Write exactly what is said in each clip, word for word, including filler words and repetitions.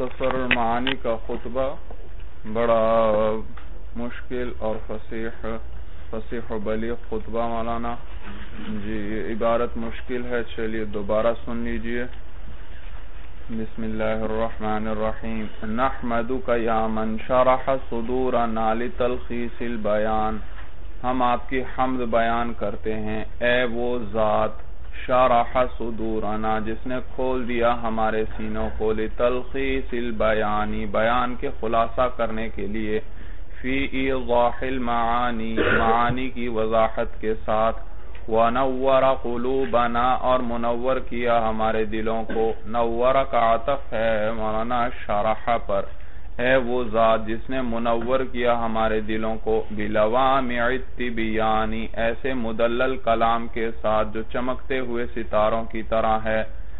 مختصر معانی کا خطبہ بڑا مشکل اور فصیح فصیح و بلیغ خطبہ مولانا جی. یہ عبارت مشکل ہے, چلیے دوبارہ سن لیجئے. بسم اللہ الرحمن الرحیم. نحمدک یا من شرح صدورنا لتلخیص البیان. ہم آپ کی حمد بیان کرتے ہیں اے وہ ذات شرح صدورنا جس نے کھول دیا ہمارے سینوں کو لتلخیص البیانی بیان کے خلاصہ کرنے کے لیے, فی ایضاح المعانی معانی کی وضاحت کے ساتھ, ونور قلوبنا اور منور کیا ہمارے دلوں کو. نور کا عطف ہے مولانا شرح پر. ہے وہ ذات جس نے منور کیا ہمارے دلوں کو بلوامع التبیانی ایسے مدلل کلام کے ساتھ جو چمکتے ہوئے ستاروں کی طرح ہے.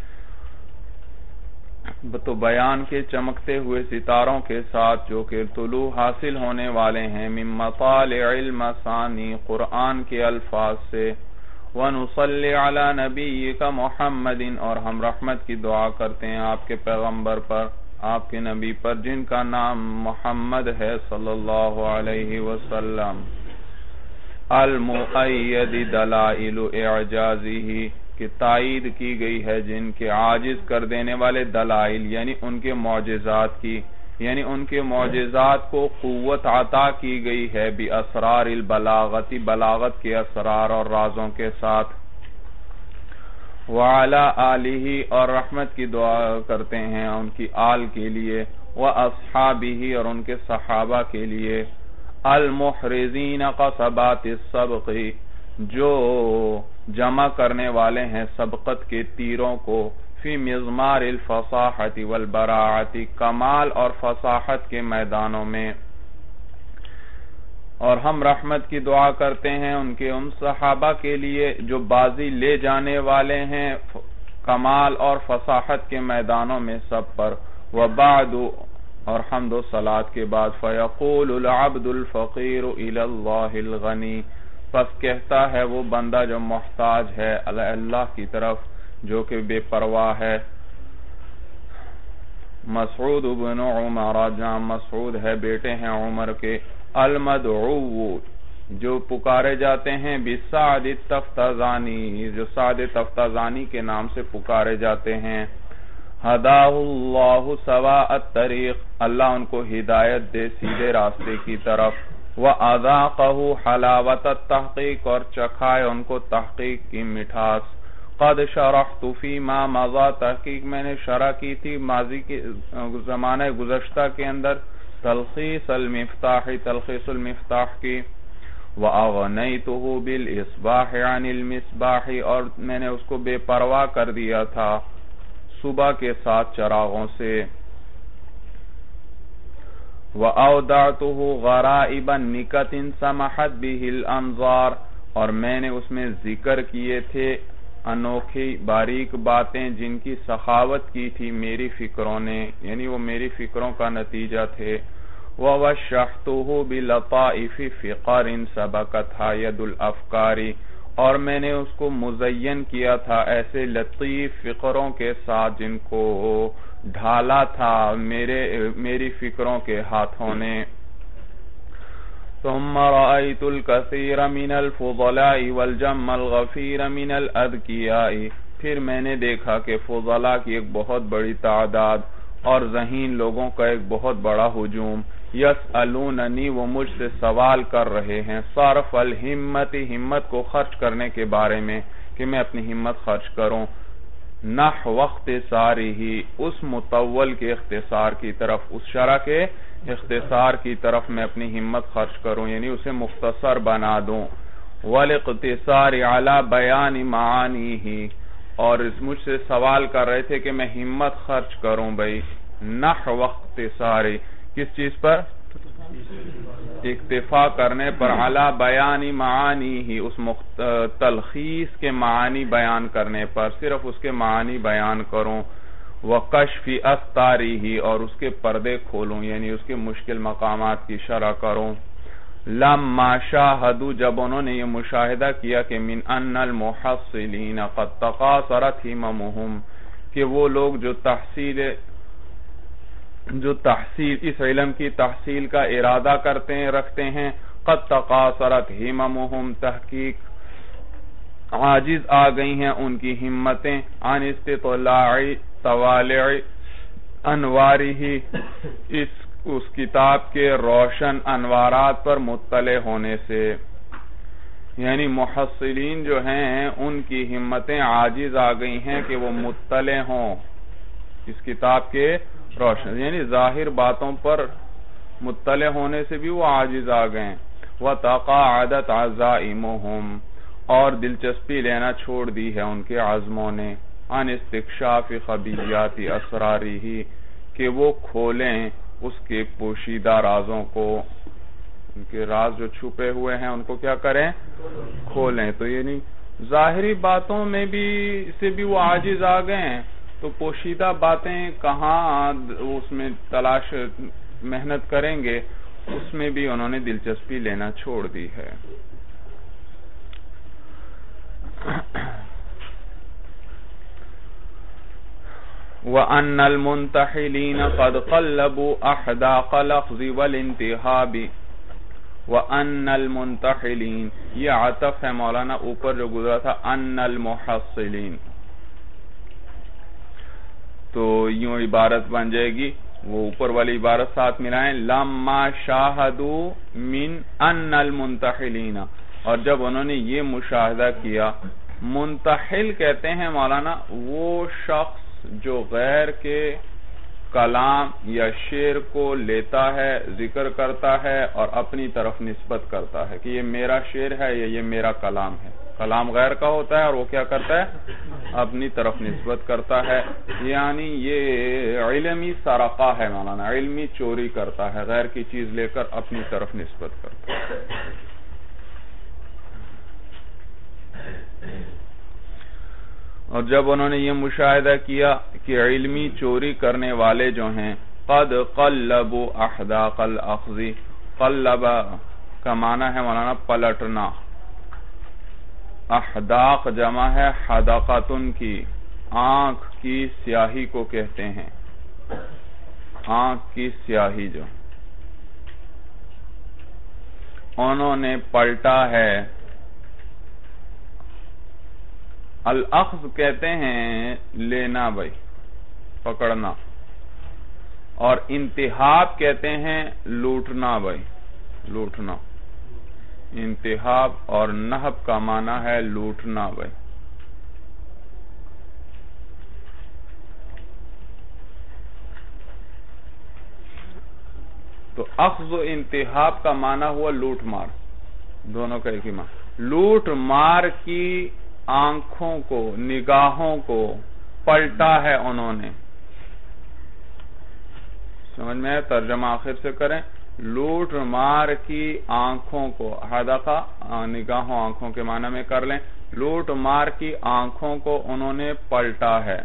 تو بیان کے چمکتے ہوئے ستاروں کے ساتھ جو کہ طلوع حاصل ہونے والے ہیں من مطالع المثانی قرآن کے الفاظ سے. وَنُصَلِّ عَلَى نَبِيِّكَ مُحَمَّدٍ اور ہم رحمت کی دعا کرتے ہیں آپ کے پیغمبر پر, آپ کے نبی پر جن کا نام محمد ہے صلی اللہ علیہ وسلم. المؤید دلائل اعجازہ کہ تائید کی گئی ہے جن کے عاجز کر دینے والے دلائل یعنی ان کے معجزات کی, یعنی ان کے معجزات کو قوت عطا کی گئی ہے باسرار البلاغت بلاغت کے اسرار اور رازوں کے ساتھ. وعلی آلہ اور رحمت کی دعا کرتے ہیں ان کی آل کے لیے, واصحابہ اور ان کے صحابہ کے لیے. المحرزین قصبات السبق جو جمع کرنے والے ہیں سبقت کے تیروں کو, فی مضمار الفصاحت والبراعت کمال اور فصاحت کے میدانوں میں. اور ہم رحمت کی دعا کرتے ہیں ان کے ان صحابہ کے لیے جو بازی لے جانے والے ہیں کمال اور فصاحت کے میدانوں میں سب پر. وبعد اور حمد و صلات کے بعد, فیقول العبد الفقیر الی اللہ الغنی پس کہتا ہے وہ بندہ جو محتاج ہے اللہ کی طرف جو کہ بے پرواہ ہے. مسعود بن عمر جہاں مسعود ہے بیٹے ہیں عمر کے. المدعو جو پکارے جاتے ہیں بسعد التفتزانی جو سعد تفتزانی کے نام سے پکارے جاتے ہیں. ہداہ اللہ سواء الطریق اللہ ان کو ہدایت دے سیدھے راستے کی طرف. وَأَذَاقَهُ حَلَاوَةَ التَّحْقِيقِ اور چکھائے ان کو تحقیق کی مٹھاس. قد شرحت فی ما مضى تحقیق میں نے شرح کی تھی ماضی کے زمانہ گزشتہ کے اندر تلخیص المفتاح تلخیص المفتاح کی. وَأَغْنَيْتُهُ بِالْإِصْبَاحِ عَنِ الْمِصْبَاحِ اور میں نے اس کو بے پرواہ کر دیا تھا صبح کے ساتھ چراغوں سے. وَأَوْدَعْتُهُ غَرَائِبًا نِكَةٍ سَمَحَتْ بِهِ الْأَنظَارِ اور میں نے اس میں ذکر کیے تھے انوکھی باریک باتیں جن کی سخاوت کی تھی میری فکروں نے, یعنی وہ میری فکروں کا نتیجہ تھے. وَوَشَّحْتُهُ بِلَطَائِفِ فِقَرٍ سَبَقَتْهَا يَدُ الْأَفْكَارِ اور میں نے اس کو مزین کیا تھا ایسے لطیف فکروں کے ساتھ جن کو ڈھالا تھا میرے میری فکروں کے ہاتھوں نے. ثم رأيت الكثير من الفضلاء والجم الغفير من الأذكياء پھر میں نے دیکھا کہ فضلاء کی ایک بہت بڑی تعداد اور ذہین لوگوں کا ایک بہت بڑا ہجوم. یسألوننی وہ مجھ سے سوال کر رہے ہیں صرف الہمت ہمت کو خرچ کرنے کے بارے میں کہ میں اپنی ہمت خرچ کروں. نحو اختصارہ اس مطول کے اختصار کی طرف, اس شرح کے اختصار کی طرف میں اپنی ہمت خرچ کروں یعنی اسے مختصر بنا دوں. والاقتصار علی بیان معانیہ اور اس مجھ سے سوال کر رہے تھے کہ میں ہمت خرچ کروں بھائی نحو اختصار کس چیز پر, اکتفا کرنے پر, علی بیان معانیہ اس تلخیص کے معانی بیان کرنے پر صرف اس کے معانی بیان کروں. وَقَشْفِ أَسْتَارِهِ اور اس کے پردے کھولوں یعنی اس کے مشکل مقامات کی شرح کروں. لَمَّا شَاهَدُوا جب انہوں نے یہ مشاہدہ کیا کہ مِنْ أَنَّ الْمُحَصِّلِينَ قَدْ تَقَاصَرَتْ هِمَمُهُمْ کہ وہ لوگ جو تحصیل جو تحصیل اس علم کی تحصیل کا ارادہ کرتے ہیں رکھتے ہیں، قد تقاصرت ہممہم تحقیق عاجز آ گئی ہیں ان کی ہمتیں عن استطلاع طوالع انوارہ اس اس کتاب کے روشن انوارات پر مطلع ہونے سے، یعنی محصلین جو ہیں ان کی ہمتیں عاجز آ گئی ہیں کہ وہ مطلع ہوں اس کتاب کے روشن، یعنی ظاہر باتوں پر مطلع ہونے سے بھی وہ عاجز آ گئے. وَتَقَاعَدَتْ عَزَائِمُهُمْ اور دلچسپی لینا چھوڑ دی ہے ان کے عزموں نے، عن استکشاف خبیات اسرارہ کہ وہ کھولیں اس کے پوشیدہ رازوں کو، ان کے راز جو چھپے ہوئے ہیں ان کو کیا کریں؟ کھولیں. تو یعنی ظاہری باتوں میں بھی سے بھی وہ عاجز آ گئے ہیں، تو پوشیدہ باتیں کہاں اس میں تلاش محنت کریں گے، اس میں بھی انہوں نے دلچسپی لینا چھوڑ دی ہے. وَأَنَّ الْمُنْتَحِلِينَ قَدْ قَلَّبُوا أَحْدَاقَ الْأَخْذِ وَالْانْتِحَابِ. وَأَنَّ الْمُنْتَحِلِينَ یہ عطف ہے مولانا اوپر جو گزرا تھا أَنَّ الْمُحَصِّلِينَ، تو یوں عبارت بن جائے گی، وہ اوپر والی عبارت ساتھ ملائیں، لَمَّا شَاهَدُوا مِنْ أَنَّ الْمُنْتَحِلِينَ، اور جب انہوں نے یہ مشاہدہ کیا. منتحل کہتے ہیں مولانا وہ شخص جو غیر کے کلام یا شعر کو لیتا ہے، ذکر کرتا ہے اور اپنی طرف نسبت کرتا ہے کہ یہ میرا شعر ہے یا یہ میرا کلام ہے. کلام غیر کا ہوتا ہے اور وہ کیا کرتا ہے؟ اپنی طرف نسبت کرتا ہے. یعنی یہ علمی سرقہ ہے مولانا، علمی چوری کرتا ہے، غیر کی چیز لے کر اپنی طرف نسبت کرتا ہے. اور جب انہوں نے یہ مشاہدہ کیا کہ علمی چوری کرنے والے جو ہیں قد قلبوا احداق الاخذ، قلب کا معنی ہے مولانا پلٹنا، احداق جمع ہے حدقتن کی، آنکھ کی سیاہی کو کہتے ہیں، آنکھ کی سیاہی جو انہوں نے پلٹا ہے. الاخذ کہتے ہیں لینا بھائی، پکڑنا، اور انتحاب کہتے ہیں لوٹنا بھائی، لوٹنا. انتحاب اور نہب کا معنی ہے لوٹنا بھائی. تو اخذ و انتحاب کا معنی ہوا لوٹ مار، دونوں کا ایک ہی معنی. لوٹ مار کی آنکھوں کو، نگاہوں کو پلٹا ہے انہوں نے. سمجھ میں ہے؟ ترجمہ آخر سے کریں. لوٹ مار کی آنکھوں کو، حدقہ نگاہوں آنکھوں کے معنی میں کر لیں، لوٹ مار کی آنکھوں کو انہوں نے پلٹا ہے.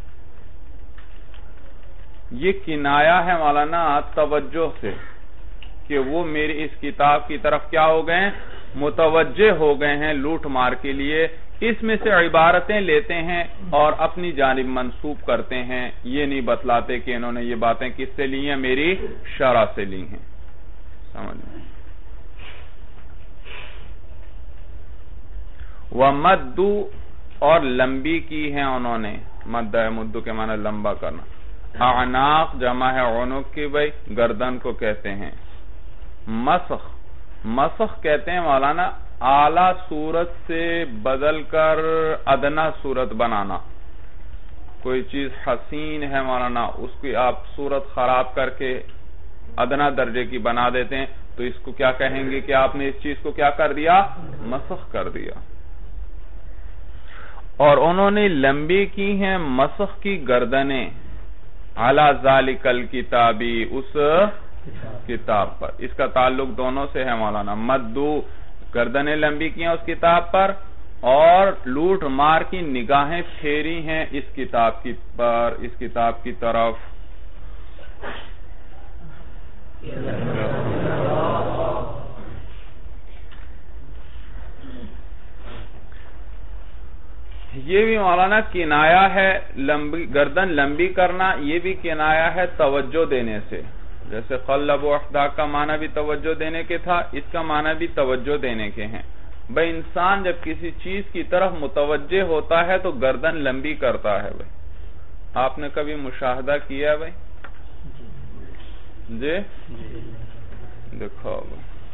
یہ کنایا ہے مولانا توجہ سے کہ وہ میری اس کتاب کی طرف کیا ہو گئے ہیں؟ متوجہ ہو گئے ہیں لوٹ مار کے لیے. اس میں سے عبارتیں لیتے ہیں اور اپنی جانب منسوب کرتے ہیں، یہ نہیں بتلاتے کہ انہوں نے یہ باتیں کس سے لی ہیں؟ میری شرح سے لی ہیں. سمجھ لیں. وَمَدُّ اور لمبی کی ہیں انہوں نے، مد ہے مدو کے معنی لمبا کرنا. اعناق جمع ہے عنق کی بھائی، گردن کو کہتے ہیں. مسخ، مسخ کہتے ہیں مولانا اعلیٰ صورت سے بدل کر ادنا صورت بنانا. کوئی چیز حسین ہے مولانا، اس کی آپ صورت خراب کر کے ادنا درجے کی بنا دیتے ہیں، تو اس کو کیا کہیں گے کہ آپ نے اس چیز کو کیا کر دیا؟ مسخ کر دیا. اور انہوں نے لمبی کی ہیں مسخ کی گردنیں، علی ذالک الکتابی اس کتاب پر. اس کا تعلق دونوں سے ہے مولانا. مدو گردنیں لمبی کی ہیں اس کتاب پر، اور لوٹ مار کی نگاہیں پھیری ہیں اس کتاب کی پر، اس کتاب کی طرف. یہ بھی مولانا کنایا ہے، لمبی گردن لمبی کرنا، یہ بھی کنایا ہے توجہ دینے سے. جیسے قلب و احدا کا معنی بھی توجہ دینے کے تھا، اس کا معنی بھی توجہ دینے کے ہیں. بھئی انسان جب کسی چیز کی طرف متوجہ ہوتا ہے تو گردن لمبی کرتا ہے. بھئی آپ نے کبھی مشاہدہ کیا بھئی؟ جی دیکھو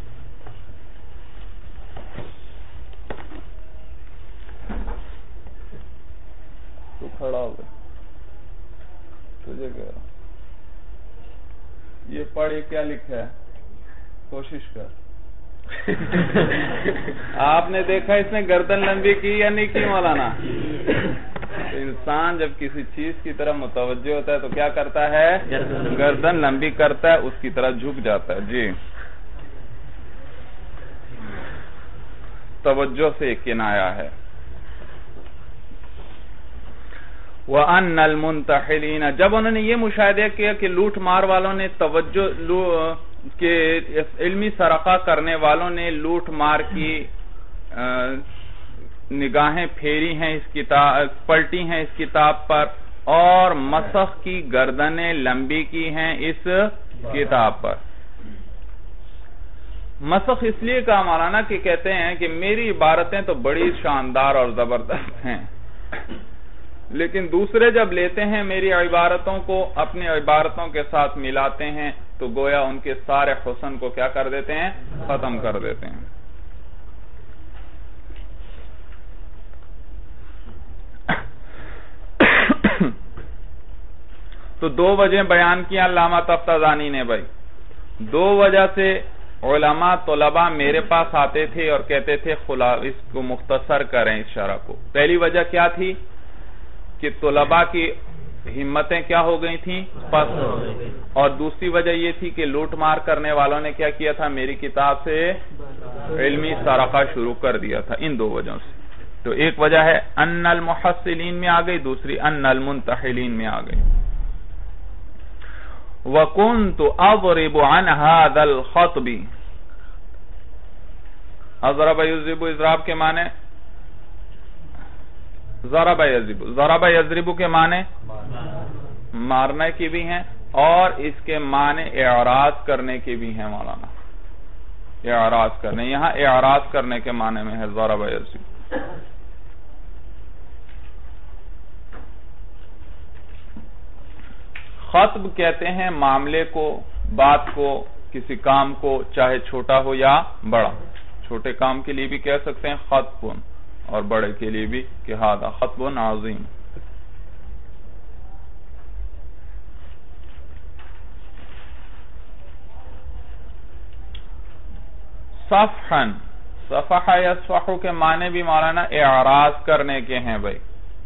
تو کھڑا ہو گئے تجھے کہہ رہا ہوں یہ پڑھ کیا لکھا ہے، کوشش کر. آپ نے دیکھا اس نے گردن لمبی کی یا نہیں کی مولانا؟ تو انسان جب کسی چیز کی طرف متوجہ ہوتا ہے تو کیا کرتا ہے؟ گردن لمبی کرتا ہے، اس کی طرف جھک جاتا ہے. جی توجہ سے کنایا ہے. وَأَنَّ الْمُنْتَحِلِينَ جب انہوں نے یہ مشاہدہ کیا کہ لوٹ مار والوں نے توجہ کہ علمی سرقہ کرنے والوں نے لوٹ مار کی نگاہیں پھیری ہیں اس کتاب پلٹی ہیں اس کتاب پر، اور مسخ کی گردنیں لمبی کی ہیں اس کتاب پر. مسخ اس لیے کہا مولانا کہ کہتے ہیں کہ میری عبارتیں تو بڑی شاندار اور زبردست ہیں، لیکن دوسرے جب لیتے ہیں میری عبارتوں کو اپنی عبارتوں کے ساتھ ملاتے ہیں تو گویا ان کے سارے حسن کو کیا کر دیتے ہیں؟ ختم کر دیتے ہیں. تو دو وجہ بیان کیا علامہ تفتازانی نے. بھائی دو وجہ سے علماء طلباء میرے پاس آتے تھے اور کہتے تھے اس کو مختصر کریں اس شرح کو. پہلی وجہ کیا تھی کہ طلباء کی ہمتیں کیا ہو گئی تھیں؟ پست. اور دوسری وجہ یہ تھی کہ لوٹ مار کرنے والوں نے کیا کیا تھا؟ میری کتاب سے علمی سرقہ شروع کر دیا تھا. ان دو وجہوں سے تو ایک وجہ ہے ان المحصلین میں آ گئی، دوسری ان المنتحلین میں آ گئی. وَكُنْتُ أَضْرِبُ عَنْ هَذَا الْخَطْبِ اضرب یضرب اضراب کے معنی ضرب یضرب ضرب یضرب کے معنی مارنے کی بھی ہیں اور اس کے معنی اعراض کرنے کی بھی ہیں مولانا. اعراض کرنے، یہاں اعراض کرنے کے معنی میں ہے ضرب یضرب. خطب کہتے ہیں معاملے کو، بات کو، کسی کام کو، چاہے چھوٹا ہو یا بڑا. چھوٹے کام کے لیے بھی کہہ سکتے ہیں خطب، اور بڑے کے لیے بھی کہ ہذا خطب عظیم. صفحا، صفحہ یصفح کے معنی بھی مولانا اعراض کرنے کے ہیں. بھائی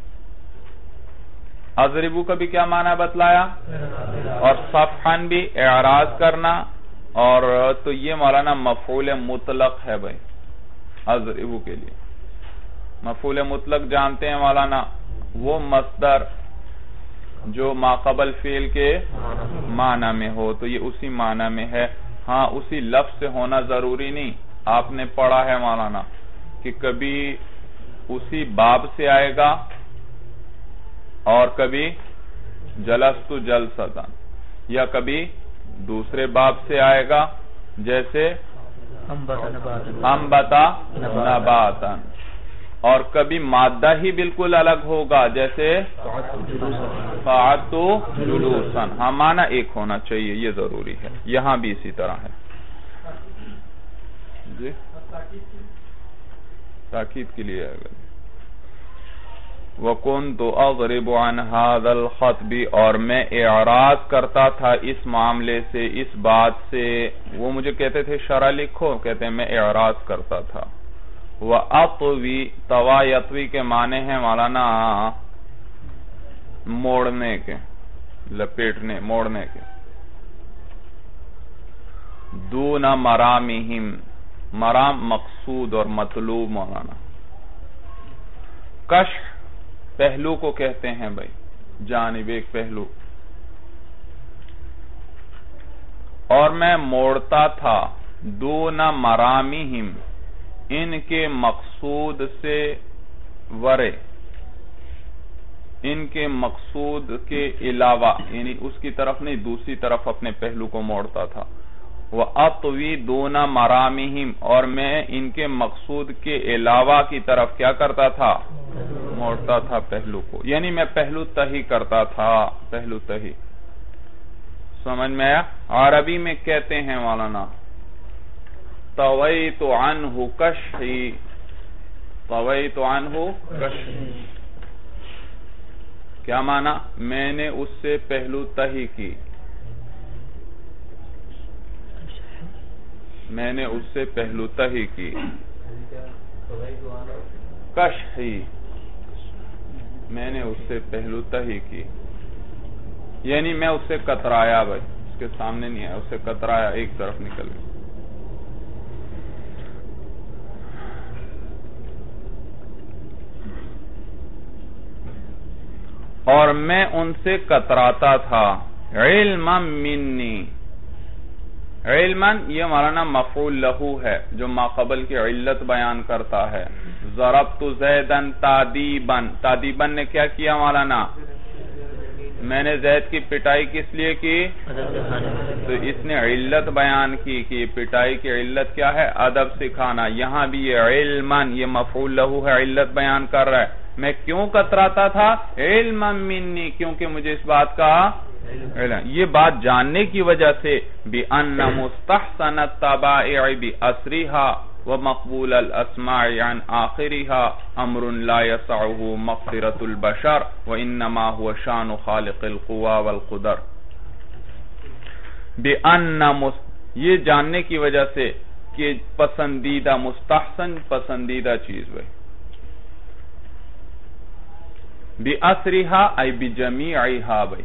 اضربو کا بھی کیا معنی بتلایا، اور صفحاً بھی اعراض کرنا. اور تو یہ مولانا مفعول مطلق ہے. بھائی اضربو کے لیے مفعول مطلق جانتے ہیں مولانا، وہ مصدر جو ما قبل فعل کے معنی میں ہو، تو یہ اسی معنی میں ہے. ہاں اسی لفظ سے ہونا ضروری نہیں. آپ نے پڑھا ہے مولانا کہ کبھی اسی باب سے آئے گا اور کبھی جلست جلستن، یا کبھی دوسرے باب سے آئے گا جیسے انبتا نباتن، اور کبھی مادہ ہی بالکل الگ ہوگا جیسے قعدت جلوسن. ہاں معنی ایک ہونا چاہیے، یہ ضروری ہے. یہاں بھی اسی طرح ہے. جی تاکید کے لیے آئے گا. وَكُنْتُ أَضْرِبُ عَنْ هَذَا الْخَطْبِ اور میں اعراض کرتا تھا اس معاملے سے، اس بات سے. وہ مجھے کہتے تھے شرح لکھو، کہتے ہیں میں اعراض کرتا تھا. وَأَطْوِي طوا یطوی کے معنی ہیں مولانا موڑنے کے، لپیٹنے، موڑنے کے. دون مرامہم، مرام مقصود اور مطلوب مولانا. کشف پہلو کو کہتے ہیں. بھائی جانب ایک پہلو. اور میں موڑتا تھا دون مرامہم، ان کے مقصود سے ورے، ان کے مقصود کے علاوہ، یعنی اس کی طرف نہیں دوسری طرف اپنے پہلو کو موڑتا تھا. وَأَطْوِي دُونَ مَرَامِهِمْ، اور میں ان کے مقصود کے علاوہ کی طرف کیا کرتا تھا؟ موڑتا تھا پہلو کو، یعنی میں پہلو تہی کرتا تھا، پہلو تہی. سمجھ میں آیا؟ عربی میں کہتے ہیں مولانا طویت عنہ کشحی، طویت عنہ کشحی، کیا معنی؟ میں نے اس سے پہلو تہی کی، میں نے اس سے پہلو تہی کی. کشحی، میں نے اس سے پہلو تہی کی، یعنی میں اس سے کترایا. بھائی اس کے سامنے نہیں ہے، اس سے کترایا، ایک طرف نکل گیا. اور میں ان سے کتراتا تھا. علما منی، علما یہ مولانا مفعول لہو ہے جو ما قبل کی علت بیان کرتا ہے. ضربت زیدن تادیبا، تادیبا نے کیا کیا مولانا؟ میں نے زید کی پٹائی کس لیے کی؟ تو اس نے علت بیان کی کہ پٹائی کی علت کیا ہے؟ ادب سکھانا. یہاں بھی یہ علما، یہ مفعول لہو ہے، علت بیان کر رہا ہے. میں کیوں کتراتا تھا؟ علما منی، کیونکہ مجھے اس بات کا علم، یہ بات جاننے کی وجہ سے بِأَنَّ مُسْتَحْسَنَ التَّبَائِعِ بِأَسْرِهَا وَمَقْبُولَ الْأَسْمَاعِ عَنْ آخِرِهَا أَمْرٌ لَا يَسَعُهُ مَغْفِرَةُ الْبَشَرِ وَإِنَّمَا هُوَ شَانُ خَالِقِ الْقُوَى وَالْقُدَرِ. بِأَنَّ، یہ جاننے کی وجہ سے کہ پسندیدہ، مستحسن پسندیدہ چیز بھائی. بِأَسْرِهَا ای بِجَمِيعِهَا بھائی،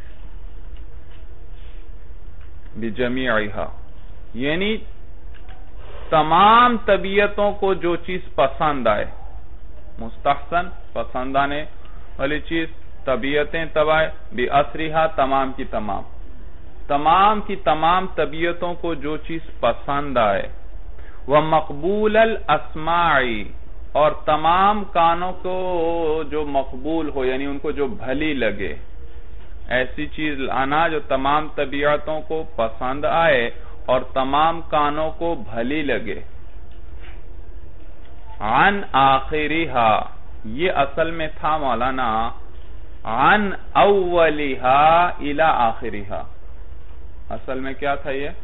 بِجَمِيعِهَا یعنی تمام طبیعتوں کو جو چیز پسند آئے. مستحسن پسند آنے والی چیز، طبیعتیں تبائے. بِأَسْرِهَا تمام کی تمام، تمام کی تمام طبیعتوں کو جو چیز پسند آئے. وَمَقْبُولَ الْأَسْمَاعِ اور تمام کانوں کو جو مقبول ہو، یعنی ان کو جو بھلی لگے. ایسی چیز لانا جو تمام طبیعتوں کو پسند آئے اور تمام کانوں کو بھلی لگے. عن آخرہا، یہ اصل میں تھا مولانا عن اولہا الى آخرہا. اصل میں کیا تھا یہ؟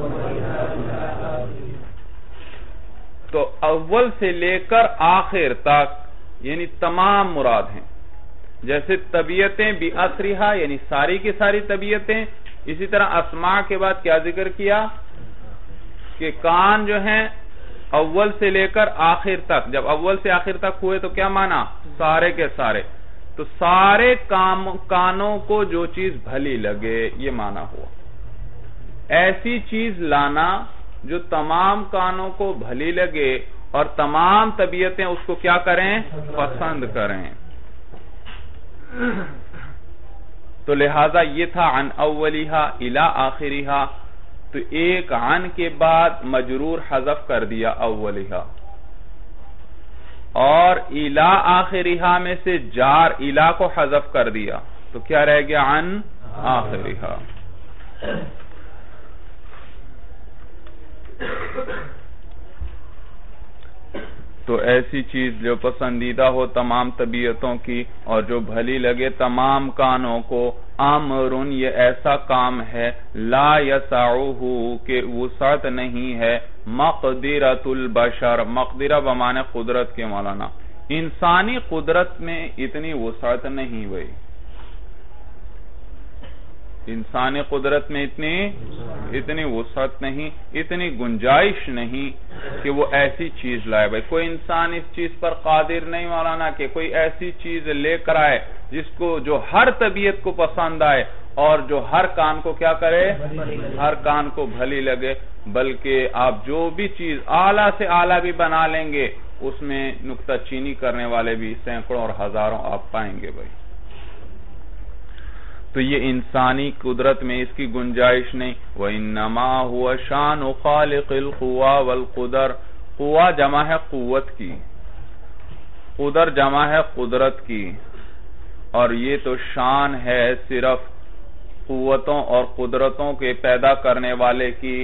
تو اول سے لے کر آخر تک یعنی تمام مراد ہیں. جیسے طبیعتیں بِأَسْرِهَا یعنی ساری کی ساری طبیعتیں. اسی طرح اسماع کے بعد کیا ذکر کیا کہ کان جو ہیں اول سے لے کر آخر تک. جب اول سے آخر تک ہوئے تو کیا معنی؟ سارے کے سارے. تو سارے کانوں کو جو چیز بھلی لگے، یہ معنی ہوا. ایسی چیز لانا جو تمام کانوں کو بھلی لگے اور تمام طبیعتیں اس کو کیا کریں؟ پسند کریں. تو لہذا یہ تھا عن اولیہا الى آخریہا. تو ایک عن کے بعد مجرور حذف کر دیا اولیہا، اور الى آخریہا میں سے جار الى کو حذف کر دیا. تو کیا رہ گیا؟ عن آخریہا. تو ایسی چیز جو پسندیدہ ہو تمام طبیعتوں کی اور جو بھلی لگے تمام کانوں کو. امرن یہ ایسا کام ہے لا یسعہ کہ وسعت نہیں ہے مقدرۃ البشر. مقدرہ بمعنی قدرت کے مولانا. انسانی قدرت میں اتنی وسعت نہیں ہوئی. انسانی قدرت میں اتنی اتنی وسعت نہیں، اتنی گنجائش نہیں کہ وہ ایسی چیز لائے. بھائی کوئی انسان اس چیز پر قادر نہیں مولانا کہ کوئی ایسی چیز لے کر آئے جس کو جو ہر طبیعت کو پسند آئے اور جو ہر کان کو کیا کرے؟ ہر کان کو بھلی لگے. بلکہ آپ جو بھی چیز اعلیٰ سے اعلیٰ بھی بنا لیں گے اس میں نکتہ چینی کرنے والے بھی سینکڑوں اور ہزاروں آپ پائیں گے. بھائی تو یہ انسانی قدرت میں اس کی گنجائش نہیں. وَإِنَّمَا هُوَ شَانُ خَالِقِ الْقُوَى وَالْقُدَرِ. قوہ جمع ہے قوت کی، قدر جمع ہے قدرت کی. اور یہ تو شان ہے صرف قوتوں اور قدرتوں کے پیدا کرنے والے کی،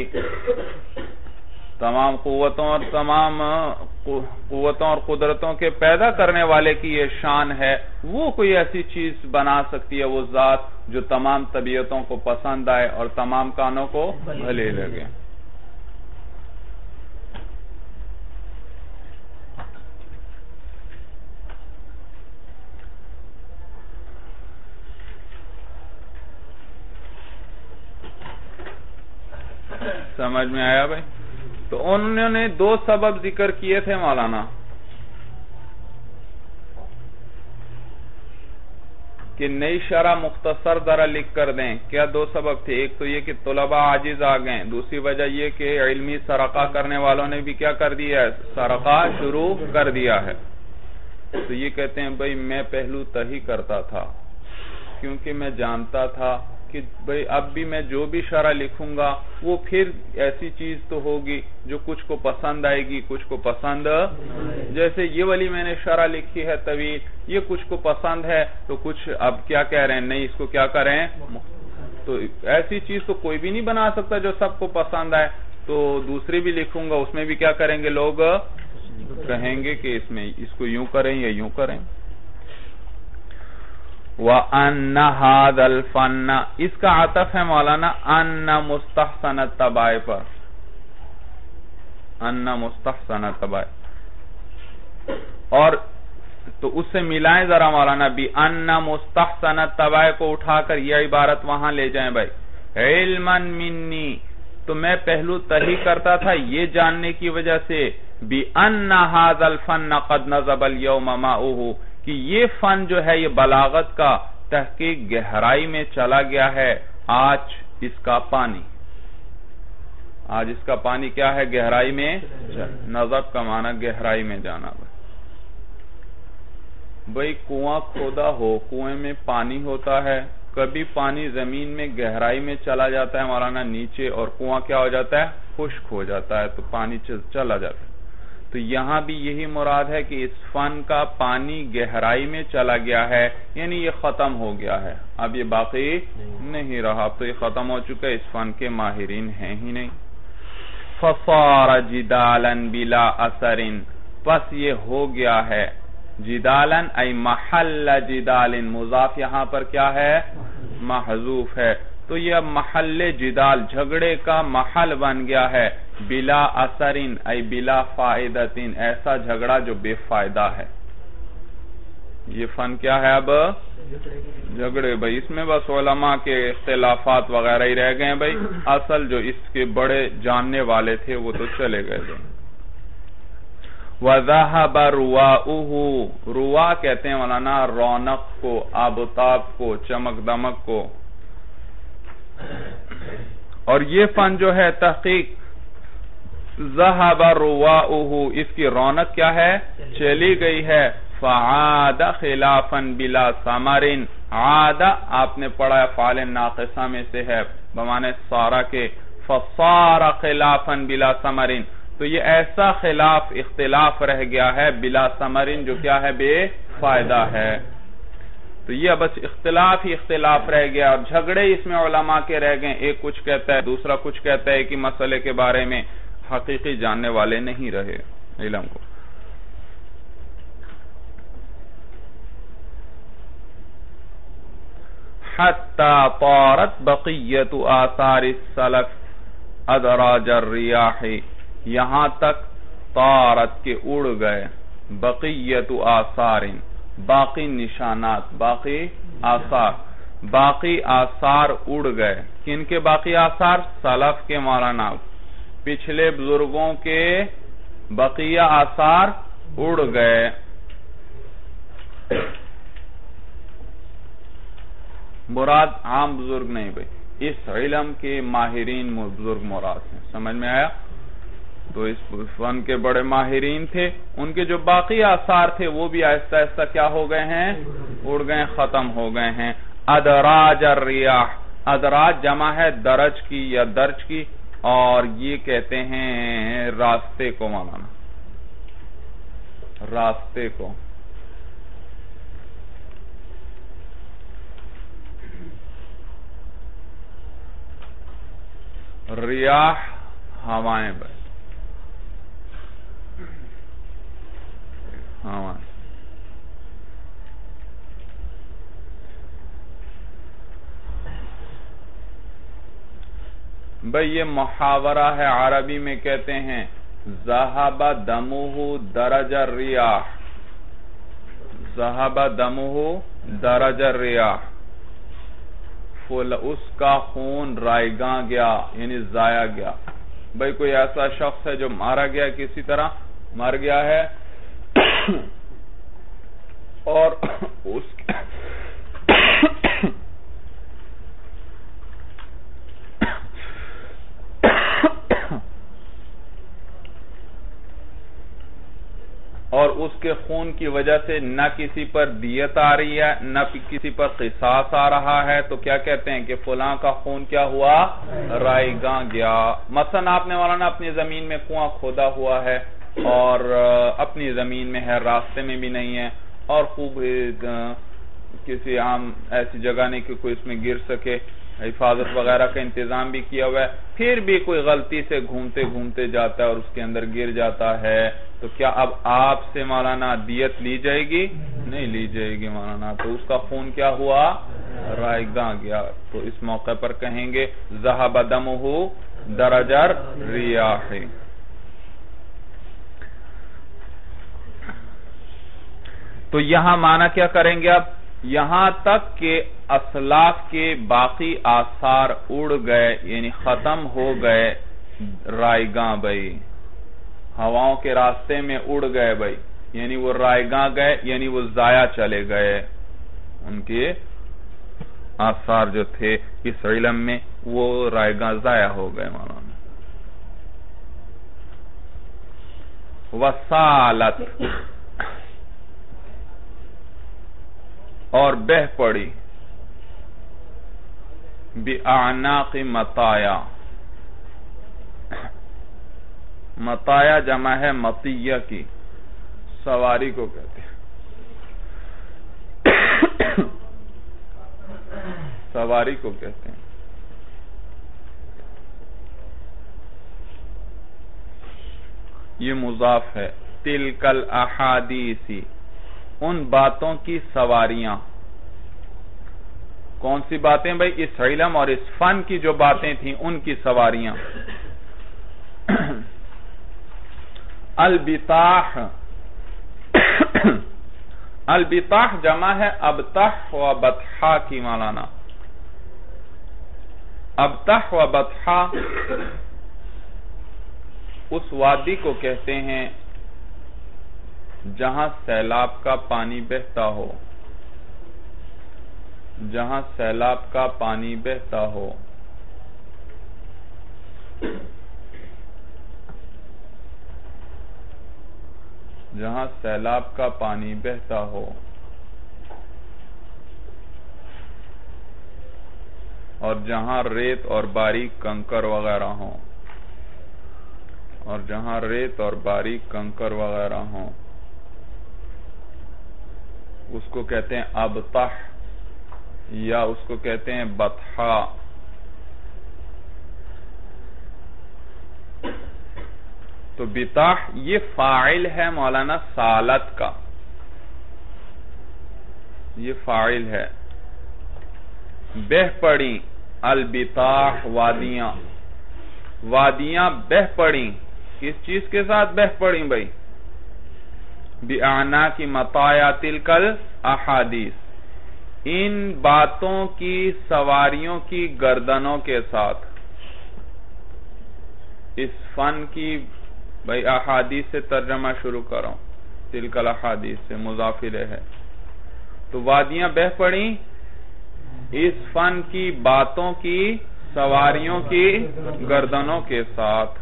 تمام قوتوں اور تمام قوتوں اور قدرتوں کے پیدا کرنے والے کی یہ شان ہے. وہ کوئی ایسی چیز بنا سکتی ہے، وہ ذات جو تمام طبیعتوں کو پسند آئے اور تمام کانوں کو بھلے لگے. سمجھ میں آیا بھائی؟ تو انہوں نے دو سبب ذکر کیے تھے مولانا کہ نئی شرح مختصر ذرا لکھ کر دیں. کیا دو سبب تھے؟ ایک تو یہ کہ طلباء عاجز آ گئے، دوسری وجہ یہ کہ علمی سرقہ کرنے والوں نے بھی کیا کر دیا ہے؟ سرقہ شروع کر دیا ہے. تو یہ کہتے ہیں بھائی میں پہلو تہی کرتا تھا کیونکہ میں جانتا تھا کہ بھئی اب بھی میں جو بھی شرح لکھوں گا وہ پھر ایسی چیز تو ہوگی جو کچھ کو پسند آئے گی، کچھ کو پسند، جیسے یہ والی میں نے شرح لکھی ہے طویل، یہ کچھ کو پسند ہے تو کچھ اب کیا کہہ رہے ہیں نہیں اس کو کیا کریں. تو ایسی چیز تو کوئی بھی نہیں بنا سکتا جو سب کو پسند آئے. تو دوسری بھی لکھوں گا اس میں بھی کیا کریں گے لوگ؟ کہیں گے کہ اس میں اس کو یوں کریں یا یوں کریں. وَأَنَّ هَذَا الْفَنَّ، اس کا عطف ہے مولانا ان مستحسن الطبع پر، ان مستحسن الطبع، اور تو اس سے ملائیں ذرا مولانا بھی ان مستحسن الطبع کو اٹھا کر یہ عبارت وہاں لے جائیں بھائی. علما منی، تو میں پہلو تہی کرتا تھا یہ جاننے کی وجہ سے بِأَنَّ هَذَا الْفَنَّ قَدْ نَزَبَ الْيَوْمَ مَاؤُهُ، کہ یہ فن جو ہے یہ بلاغت کا تحقیق گہرائی میں چلا گیا ہے. آج اس کا پانی، آج اس کا پانی کیا ہے؟ گہرائی میں. نظب کا معنی گہرائی میں جانا. بھئی کنواں کھودا ہو، کنویں میں پانی ہوتا ہے، کبھی پانی زمین میں گہرائی میں چلا جاتا ہے مولانا نیچے، اور کنواں کیا ہو جاتا ہے؟ خشک ہو جاتا ہے، تو پانی چلا جاتا ہے. تو یہاں بھی یہی مراد ہے کہ اس فن کا پانی گہرائی میں چلا گیا ہے، یعنی یہ ختم ہو گیا ہے، اب یہ باقی نہیں رہا، اب تو یہ ختم ہو چکا ہے، اس فن کے ماہرین ہیں ہی نہیں. فَصَارَ جِدَالًا بِلَا أَثَرٍ، پس یہ ہو گیا ہے جدالن ای محل جدال، مضاف یہاں پر کیا ہے؟ محذوف ہے. تو یہ محل جدال جھگڑے کا محل بن گیا ہے. بلا اثرین ای بلا فائدتین، ایسا جھگڑا جو بے فائدہ ہے. یہ فن کیا ہے اب؟ جھگڑے. بھائی اس میں بس علماء کے اختلافات وغیرہ ہی رہ گئے بھائی، اصل جو اس کے بڑے جاننے والے تھے وہ تو چلے گئے تھے. وَذَهَبَ رُوَاؤُهُ، روا کہتے ہیں مولانا رونق کو، آبتاب کو، چمک دمک کو. اور یہ فن جو ہے تحقیق ذَهَبَ رُوَاؤُهُ، اس کی رونق کیا ہے؟ چلی گئی ہے. فَعَادَ خِلَافًا بِلَا ثَمَرٍ، عَادَ آپ نے پڑھا ہے فعل ناقصہ میں سے ہے بمعنی سارا کے. فَصَارَ خِلَافًا بِلَا ثَمَرٍ، تو یہ ایسا خلاف اختلاف رہ گیا ہے بلا ثمرٍ جو کیا ہے؟ بے فائدہ ہے. تو یہ بس اختلاف ہی اختلاف رہ گیا، اور جھگڑے اس میں علماء کے رہ گئے. ایک کچھ کہتا ہے، دوسرا کچھ کہتا ہے کہ مسئلے کے بارے میں حقیقی جاننے والے نہیں رہے علم کو. حتی طارت بقیت آثار السلف ادراج الریاح، یہاں تک طارت کے اڑ گئے بقیت آثار، باقی نشانات، باقی آثار، باقی آثار اڑ گئے. کن کے باقی آثار؟ سلف کے مولانا، پچھلے بزرگوں کے بقیہ آثار اڑ گئے. مراد عام بزرگ نہیں بھئی، اس علم کے ماہرین بزرگ مراد ہیں. سمجھ میں آیا؟ تو اس فن کے بڑے ماہرین تھے، ان کے جو باقی آثار تھے وہ بھی آہستہ آہستہ کیا ہو گئے ہیں؟ اڑ گئے، ختم ہو گئے ہیں. ادراج الریاح، ادراج جمع ہے درج کی یا درج کی، اور یہ کہتے ہیں راستے کو مولانا، راستے کو. ریاح ہوائیں بھائی، ہوائیں. بھئی یہ محاورہ ہے، عربی میں کہتے ہیں ذہب دمہ درج الریاح، ذہب دمہ درج الریاح، اس کا خون رائگاں گیا یعنی ضائع گیا. بھئی کوئی ایسا شخص ہے جو مارا گیا، کسی طرح مر گیا ہے اور اس اور اس کے خون کی وجہ سے نہ کسی پر دیت آ رہی ہے نہ کسی پر قصاص آ رہا ہے، تو کیا کہتے ہیں کہ فلاں کا خون کیا ہوا؟ رائگاں گیا. مثلا آپ نے مولانا اپنی زمین میں کنواں کھودا ہوا ہے اور اپنی زمین میں ہے، راستے میں بھی نہیں ہے، اور خوب کسی عام ایسی جگہ نہیں کہ کوئی اس میں گر سکے، حفاظت وغیرہ کا انتظام بھی کیا ہوا ہے، پھر بھی کوئی غلطی سے گھومتے گھومتے جاتا ہے اور اس کے اندر گر جاتا ہے، تو کیا اب آپ سے مولانا دیت لی جائے گی؟ نہیں لی جائے گی مولانا. تو اس کا خون کیا ہوا؟ رائگاں گیا. تو اس موقع پر کہیں گے ذہب دمہ درج الریاح. تو یہاں معنی کیا کریں گے اب؟ یہاں تک کہ اسلاف کے باقی آثار اڑ گئے یعنی ختم ہو گئے رائگاں بھئی، ہواؤں کے راستے میں اڑ گئے بھئی، یعنی وہ رائگاں گئے یعنی وہ ضائع چلے گئے، ان کے آثار جو تھے اس علم میں وہ رائگاں ضائع ہو گئے مولانا. وسالت اور بہ پڑی بِأَعْنَاقِ مَطَایا. مطایا جمع ہے مطیہ کی، سواری کو کہتے ہیں، سواری کو کہتے ہیں. یہ مضاف ہے. تِلْكَ الْأَحَادِيثِ ان باتوں کی سواریاں. کون سی باتیں بھئی؟ اس علم اور اس فن کی جو باتیں تھیں ان کی سواریاں. البطاح، البطاح جمع ہے ابطح و بطحا کی مولانا. ابطح و بطحا اس وادی کو کہتے ہیں جہاں سیلاب کا پانی بہتا ہو، جہاں سیلاب کا پانی بہتا ہو. جہاں سیلاب کا پانی بہتا ہو اور جہاں ریت اور باریک کنکر وغیرہ ہوں، اور جہاں ریت اور باریک کنکر وغیرہ ہوں اس کو کہتے ہیں ابطح یا اس کو کہتے ہیں بطحا. تو بطاح یہ فاعل ہے مولانا سالت کا، یہ فاعل ہے. بہ پڑی البطاح وادیاں، وادیاں بہ پڑی کس چیز کے ساتھ بہ پڑی بھئی؟ بِأَعْنَاقِ مَطَايَا تِلْكَ الْأَحَادِيثِ ان باتوں کی سواریوں کی گردنوں کے ساتھ. اس فن کی بھئی احادیث سے ترجمہ شروع کرو، تلک الاحادیث سے مضافر ہے. تو وادیاں بہ پڑی اس فن کی باتوں کی سواریوں کی گردنوں کے ساتھ،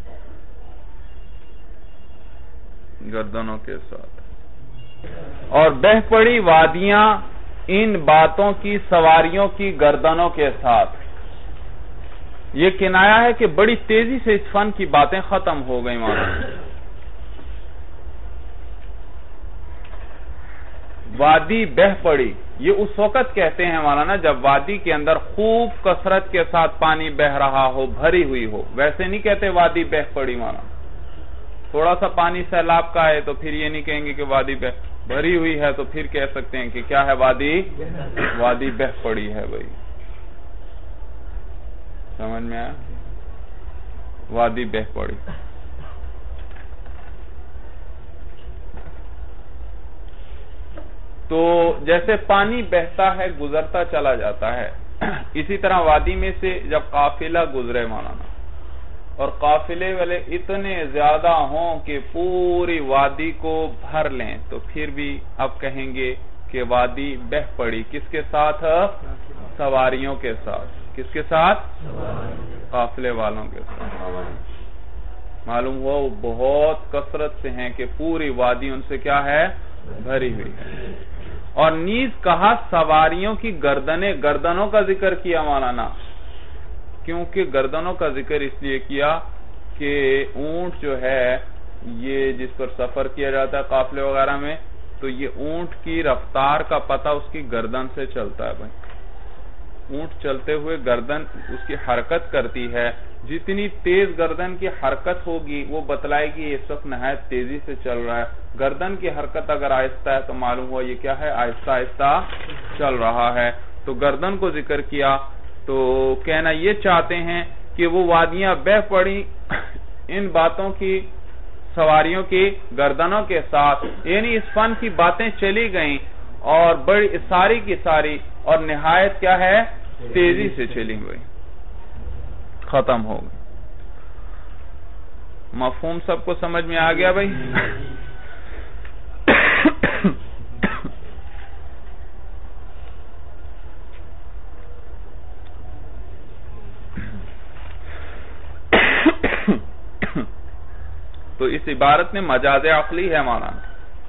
گردنوں کے ساتھ. اور بہ پڑی وادیاں ان باتوں کی سواریوں کی گردنوں کے ساتھ. یہ کنایا ہے کہ بڑی تیزی سے اس فن کی باتیں ختم ہو گئی مولانا. وادی بہ پڑی یہ اس وقت کہتے ہیں مولانا جب وادی کے اندر خوب کثرت کے ساتھ پانی بہ رہا ہو، بھری ہوئی ہو. ویسے نہیں کہتے وادی بہ پڑی مولانا. تھوڑا سا پانی سیلاب کا ہے تو پھر یہ نہیں کہیں گے کہ وادی بہ، بھری ہوئی ہے تو پھر کہہ سکتے ہیں کہ کیا ہے وادی وادی بہ پڑی ہے. بھائی سمجھ میں آیا؟ وادی بہ پڑی. تو جیسے پانی بہتا ہے گزرتا چلا جاتا ہے، اسی طرح وادی میں سے جب قافلہ گزرے مولانا اور قافلے والے اتنے زیادہ ہوں کہ پوری وادی کو بھر لیں تو پھر بھی اب کہیں گے کہ وادی بہ پڑی. کس کے ساتھ؟ سواریوں کے ساتھ. کس کے ساتھ؟ قافلے والوں کے ساتھ. معلوم ہوا وہ بہت کثرت سے ہیں کہ پوری وادی ان سے کیا ہے؟ بھری ہوئی ہے. اور نیز کہا سواریوں کی گردنیں، گردنوں کا ذکر کیا مولانا، کیونکہ گردنوں کا ذکر اس لیے کیا کہ اونٹ جو ہے یہ جس پر سفر کیا جاتا ہے قافلے وغیرہ میں، تو یہ اونٹ کی رفتار کا پتہ اس کی گردن سے چلتا ہے. بھائی اونٹ چلتے ہوئے گردن اس کی حرکت کرتی ہے، جتنی تیز گردن کی حرکت ہوگی وہ بتلائے گی اس وقت نہایت تیزی سے چل رہا ہے. گردن کی حرکت اگر آہستہ ہے تو معلوم ہوا یہ کیا ہے؟ آہستہ آہستہ چل رہا ہے. تو گردن کو ذکر کیا تو کہنا یہ چاہتے ہیں کہ وہ وادیاں بہ پڑی ان باتوں کی، سواریوں کی گردنوں کے ساتھ، یعنی اس فن کی باتیں چلی گئیں اور بڑی ساری کی ساری اور نہایت کیا ہے؟ تیزی سے چلی گئی، ختم ہو گئی. مفہوم سب کو سمجھ میں آ گیا بھائی؟ تو اس عبارت میں مجاز عقلی ہے مولانا.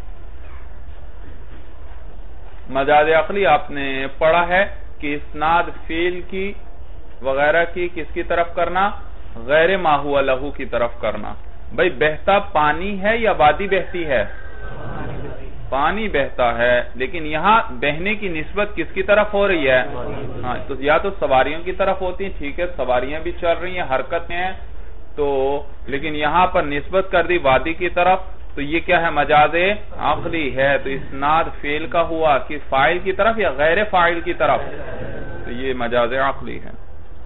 مجاز عقلی آپ نے پڑھا ہے کہ اسناد فعل کی وغیرہ کی کس کی طرف کرنا؟ غیر ما ہوا لہو کی طرف کرنا. بھئی بہتا پانی ہے یا وادی بہتی ہے؟ پانی بہتا ہے، لیکن یہاں بہنے کی نسبت کس کی طرف ہو رہی ہے؟ ہاں تو یا تو سواریوں کی طرف ہوتی ہیں، ٹھیک ہے سواریاں بھی چل رہی ہیں، حرکت ہیں، تو لیکن یہاں پر نسبت کر دی وادی کی طرف، تو یہ کیا ہے؟ مجاز عقلی ہے. تو اسناد فعل کا ہوا کہ فاعل کی طرف یا غیر فاعل کی طرف، تو یہ مجاز عقلی ہے.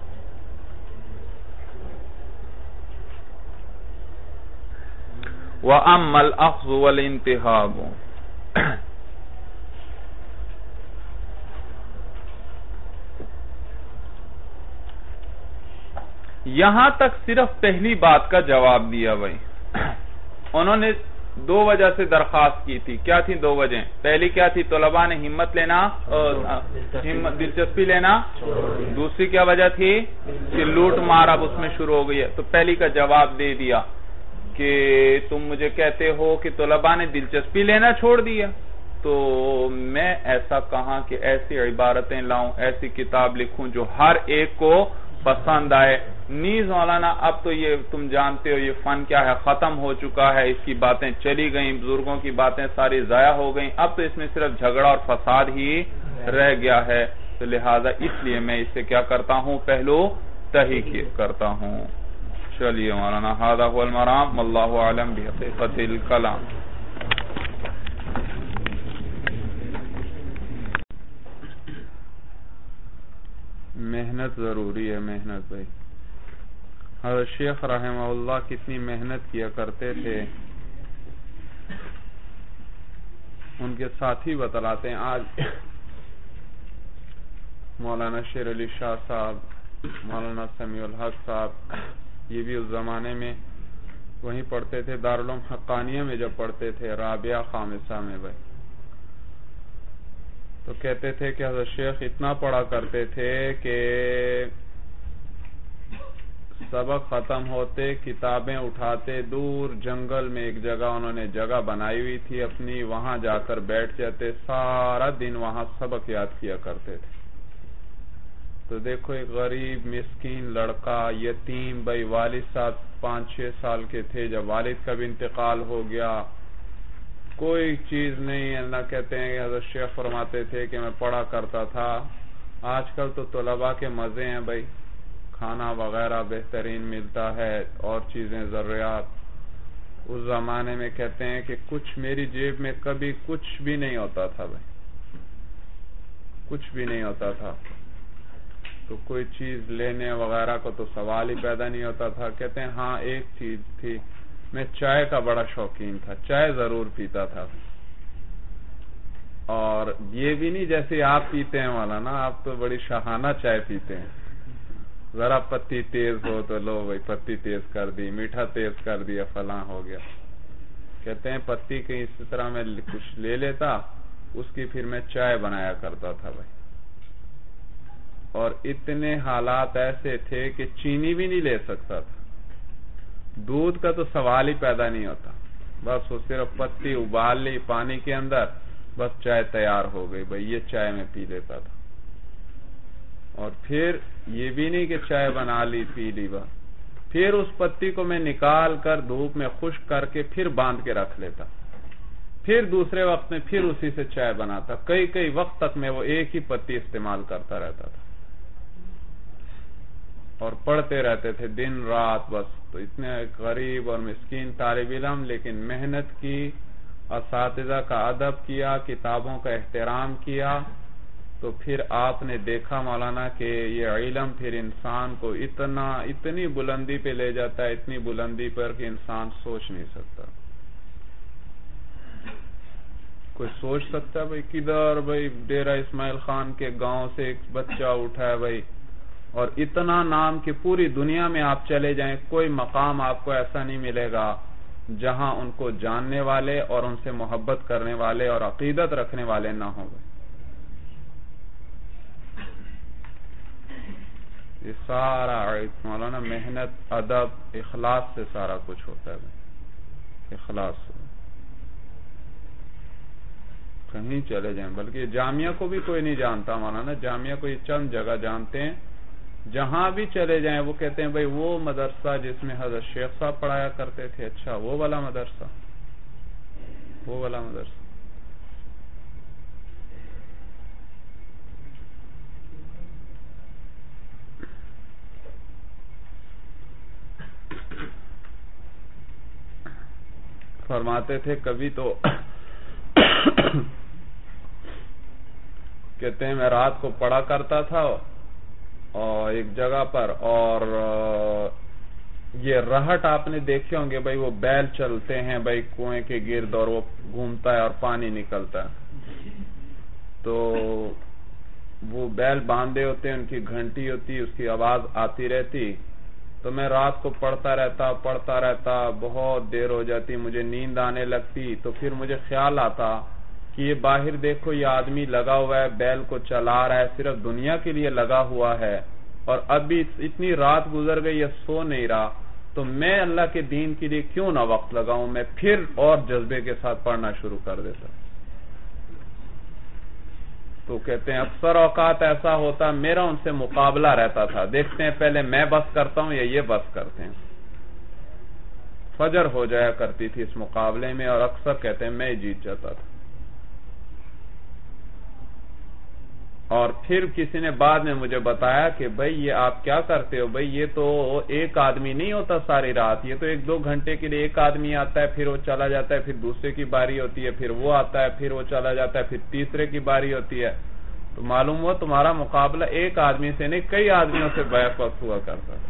وَأَمَّا الْأَخْذُ وَالْإِنْتِهَابُ، یہاں تک صرف پہلی بات کا جواب دیا بھائی. انہوں نے دو وجہ سے درخواست کی تھی. کیا تھی دو وجہ؟ پہلی کیا تھی؟ طلباء نے ہمت لینا، دلچسپی لینا. دوسری کیا وجہ تھی؟ کہ لوٹ مار اب اس میں شروع ہو گئی ہے. تو پہلی کا جواب دے دیا کہ تم مجھے کہتے ہو کہ طلباء نے دلچسپی لینا چھوڑ دیا، تو میں ایسا کہاں کہ ایسی عبارتیں لاؤں، ایسی کتاب لکھوں جو ہر ایک کو پسند آئے. نیز مولانا اب تو یہ تم جانتے ہو یہ فن کیا ہے؟ ختم ہو چکا ہے، اس کی باتیں چلی گئیں، بزرگوں کی باتیں ساری ضائع ہو گئیں، اب تو اس میں صرف جھگڑا اور فساد ہی رہ گیا ہے. تو لہٰذا اس لیے میں اسے کیا کرتا ہوں؟ پہلو تحقیق کرتا ہوں. چلیے مولانا ھذا هو المرام واللہ اعلم بحقیقت الکلام. محنت ضروری ہے، محنت بھائی. حضرت شیخ رحمہ اللہ کتنی محنت کیا کرتے تھے، ان کے ساتھی بتلاتے ہیں. آج مولانا شیر علی شاہ صاحب، مولانا سمیع الحق صاحب، یہ بھی اس زمانے میں وہیں پڑھتے تھے، دارالعلوم حقانیہ میں جب پڑھتے تھے رابعہ خامسہ میں بھائی. تو کہتے تھے کہ حضرت شیخ اتنا پڑھا کرتے تھے کہ سبق ختم ہوتے کتابیں اٹھاتے، دور جنگل میں ایک جگہ انہوں نے جگہ بنائی ہوئی تھی اپنی، وہاں جا کر بیٹھ جاتے، سارا دن وہاں سبق یاد کیا کرتے تھے. تو دیکھو ایک غریب مسکین لڑکا یتیم بھائی، والد صاحب پانچ چھ سال کے تھے جب والد کا بھی انتقال ہو گیا، کوئی چیز نہیں ہے، نہ کہتے ہیں کہ حضرت شیخ فرماتے تھے کہ میں پڑھا کرتا تھا. آج کل تو طلباء کے مزے ہیں بھائی، کھانا وغیرہ بہترین ملتا ہے اور چیزیں ضروریات. اس زمانے میں کہتے ہیں کہ کچھ میری جیب میں کبھی کچھ بھی نہیں ہوتا تھا بھائی، کچھ بھی نہیں ہوتا تھا، تو کوئی چیز لینے وغیرہ کو تو سوال ہی پیدا نہیں ہوتا تھا. کہتے ہیں ہاں ایک چیز تھی، میں چائے کا بڑا شوقین تھا، چائے ضرور پیتا تھا. اور یہ بھی نہیں جیسے آپ پیتے ہیں والا نا، آپ تو بڑی شاہانہ چائے پیتے ہیں، ذرا پتی تیز ہو تو لو بھائی پتی تیز کر دی، میٹھا تیز کر دیا، فلاں ہو گیا. کہتے ہیں پتی کہیں اسی طرح میں کچھ لے لیتا، اس کی پھر میں چائے بنایا کرتا تھا بھائی. اور اتنے حالات ایسے تھے کہ چینی بھی نہیں لے سکتا تھا، دودھ کا تو سوال ہی پیدا نہیں ہوتا، بس وہ صرف پتی ابال لی پانی کے اندر، بس چائے تیار ہو گئی بھائی، یہ چائے میں پی لیتا تھا. اور پھر یہ بھی نہیں کہ چائے بنا لی پی لی، بس پھر اس پتی کو میں نکال کر دھوپ میں خشک کر کے پھر باندھ کے رکھ لیتا، پھر دوسرے وقت میں پھر اسی سے چائے بناتا. کئی کئی وقت تک میں وہ ایک ہی پتی استعمال کرتا رہتا تھا اور پڑھتے رہتے تھے دن رات بس. تو اتنے غریب اور مسکین طالب علم، لیکن محنت کی، اساتذہ کا ادب کیا، کتابوں کا احترام کیا، تو پھر آپ نے دیکھا مولانا کہ یہ علم پھر انسان کو اتنا اتنی بلندی پہ لے جاتا ہے، اتنی بلندی پر کہ انسان سوچ نہیں سکتا. کوئی سوچ سکتا ہے بھائی کدھر بھائی ڈیرہ اسماعیل خان کے گاؤں سے ایک بچہ اٹھا ہے بھائی، اور اتنا نام کہ پوری دنیا میں آپ چلے جائیں کوئی مقام آپ کو ایسا نہیں ملے گا جہاں ان کو جاننے والے اور ان سے محبت کرنے والے اور عقیدت رکھنے والے نہ ہوں گے. یہ سارا مولانا محنت، ادب، اخلاص سے سارا کچھ ہوتا ہے بھائی، اخلاص سے. کہیں چلے جائیں، بلکہ جامعہ کو بھی کوئی نہیں جانتا مولانا، جامعہ کو یہ چند جگہ جانتے ہیں. جہاں بھی چلے جائیں وہ کہتے ہیں بھائی وہ مدرسہ جس میں حضرت شیخ صاحب پڑھایا کرتے تھے، اچھا وہ والا مدرسہ، وہ والا مدرسہ. فرماتے تھے کبھی تو کہتے ہیں میں رات کو پڑھا کرتا تھا اور ایک جگہ پر، اور یہ رہٹ آپ نے دیکھے ہوں گے بھائی، وہ بیل چلتے ہیں بھائی کنویں کے گرد اور وہ گھومتا ہے اور پانی نکلتا ہے، تو وہ بیل باندھے ہوتے ہیں، ان کی گھنٹی ہوتی، اس کی آواز آتی رہتی. تو میں رات کو پڑھتا رہتا پڑھتا رہتا بہت دیر ہو جاتی، مجھے نیند آنے لگتی. تو پھر مجھے خیال آتا کہ یہ باہر دیکھو یہ آدمی لگا ہوا ہے، بیل کو چلا رہا ہے، صرف دنیا کے لیے لگا ہوا ہے، اور ابھی اتنی رات گزر گئی یہ سو نہیں رہا، تو میں اللہ کے دین کے لیے کیوں نہ وقت لگاؤں. میں پھر اور جذبے کے ساتھ پڑھنا شروع کر دیتا. تو کہتے ہیں اکثر اوقات ایسا ہوتا میرا ان سے مقابلہ رہتا تھا، دیکھتے ہیں پہلے میں بس کرتا ہوں یا یہ بس کرتے ہیں. فجر ہو جایا کرتی تھی اس مقابلے میں، اور اکثر کہتے ہیں میں ہی جیت جاتا تھا. اور پھر کسی نے بعد میں مجھے بتایا کہ بھائی یہ آپ کیا کرتے ہو، بھائی یہ تو ایک آدمی نہیں ہوتا ساری رات، یہ تو ایک دو گھنٹے کے لیے ایک آدمی آتا ہے، پھر وہ چلا جاتا ہے، پھر دوسرے کی باری ہوتی ہے، پھر وہ آتا ہے، پھر وہ چلا جاتا ہے، پھر تیسرے کی باری ہوتی ہے. تو معلوم ہوا تمہارا مقابلہ ایک آدمی سے نہیں کئی آدمیوں سے بیک وقت ہوا کرتا ہے،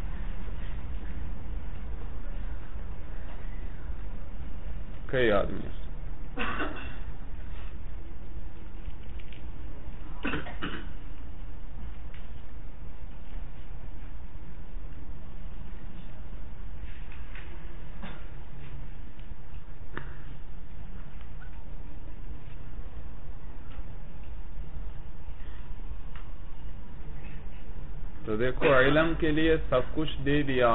کئی آدمیوں سے. تو دیکھو علم کے لیے سب کچھ دے دیا،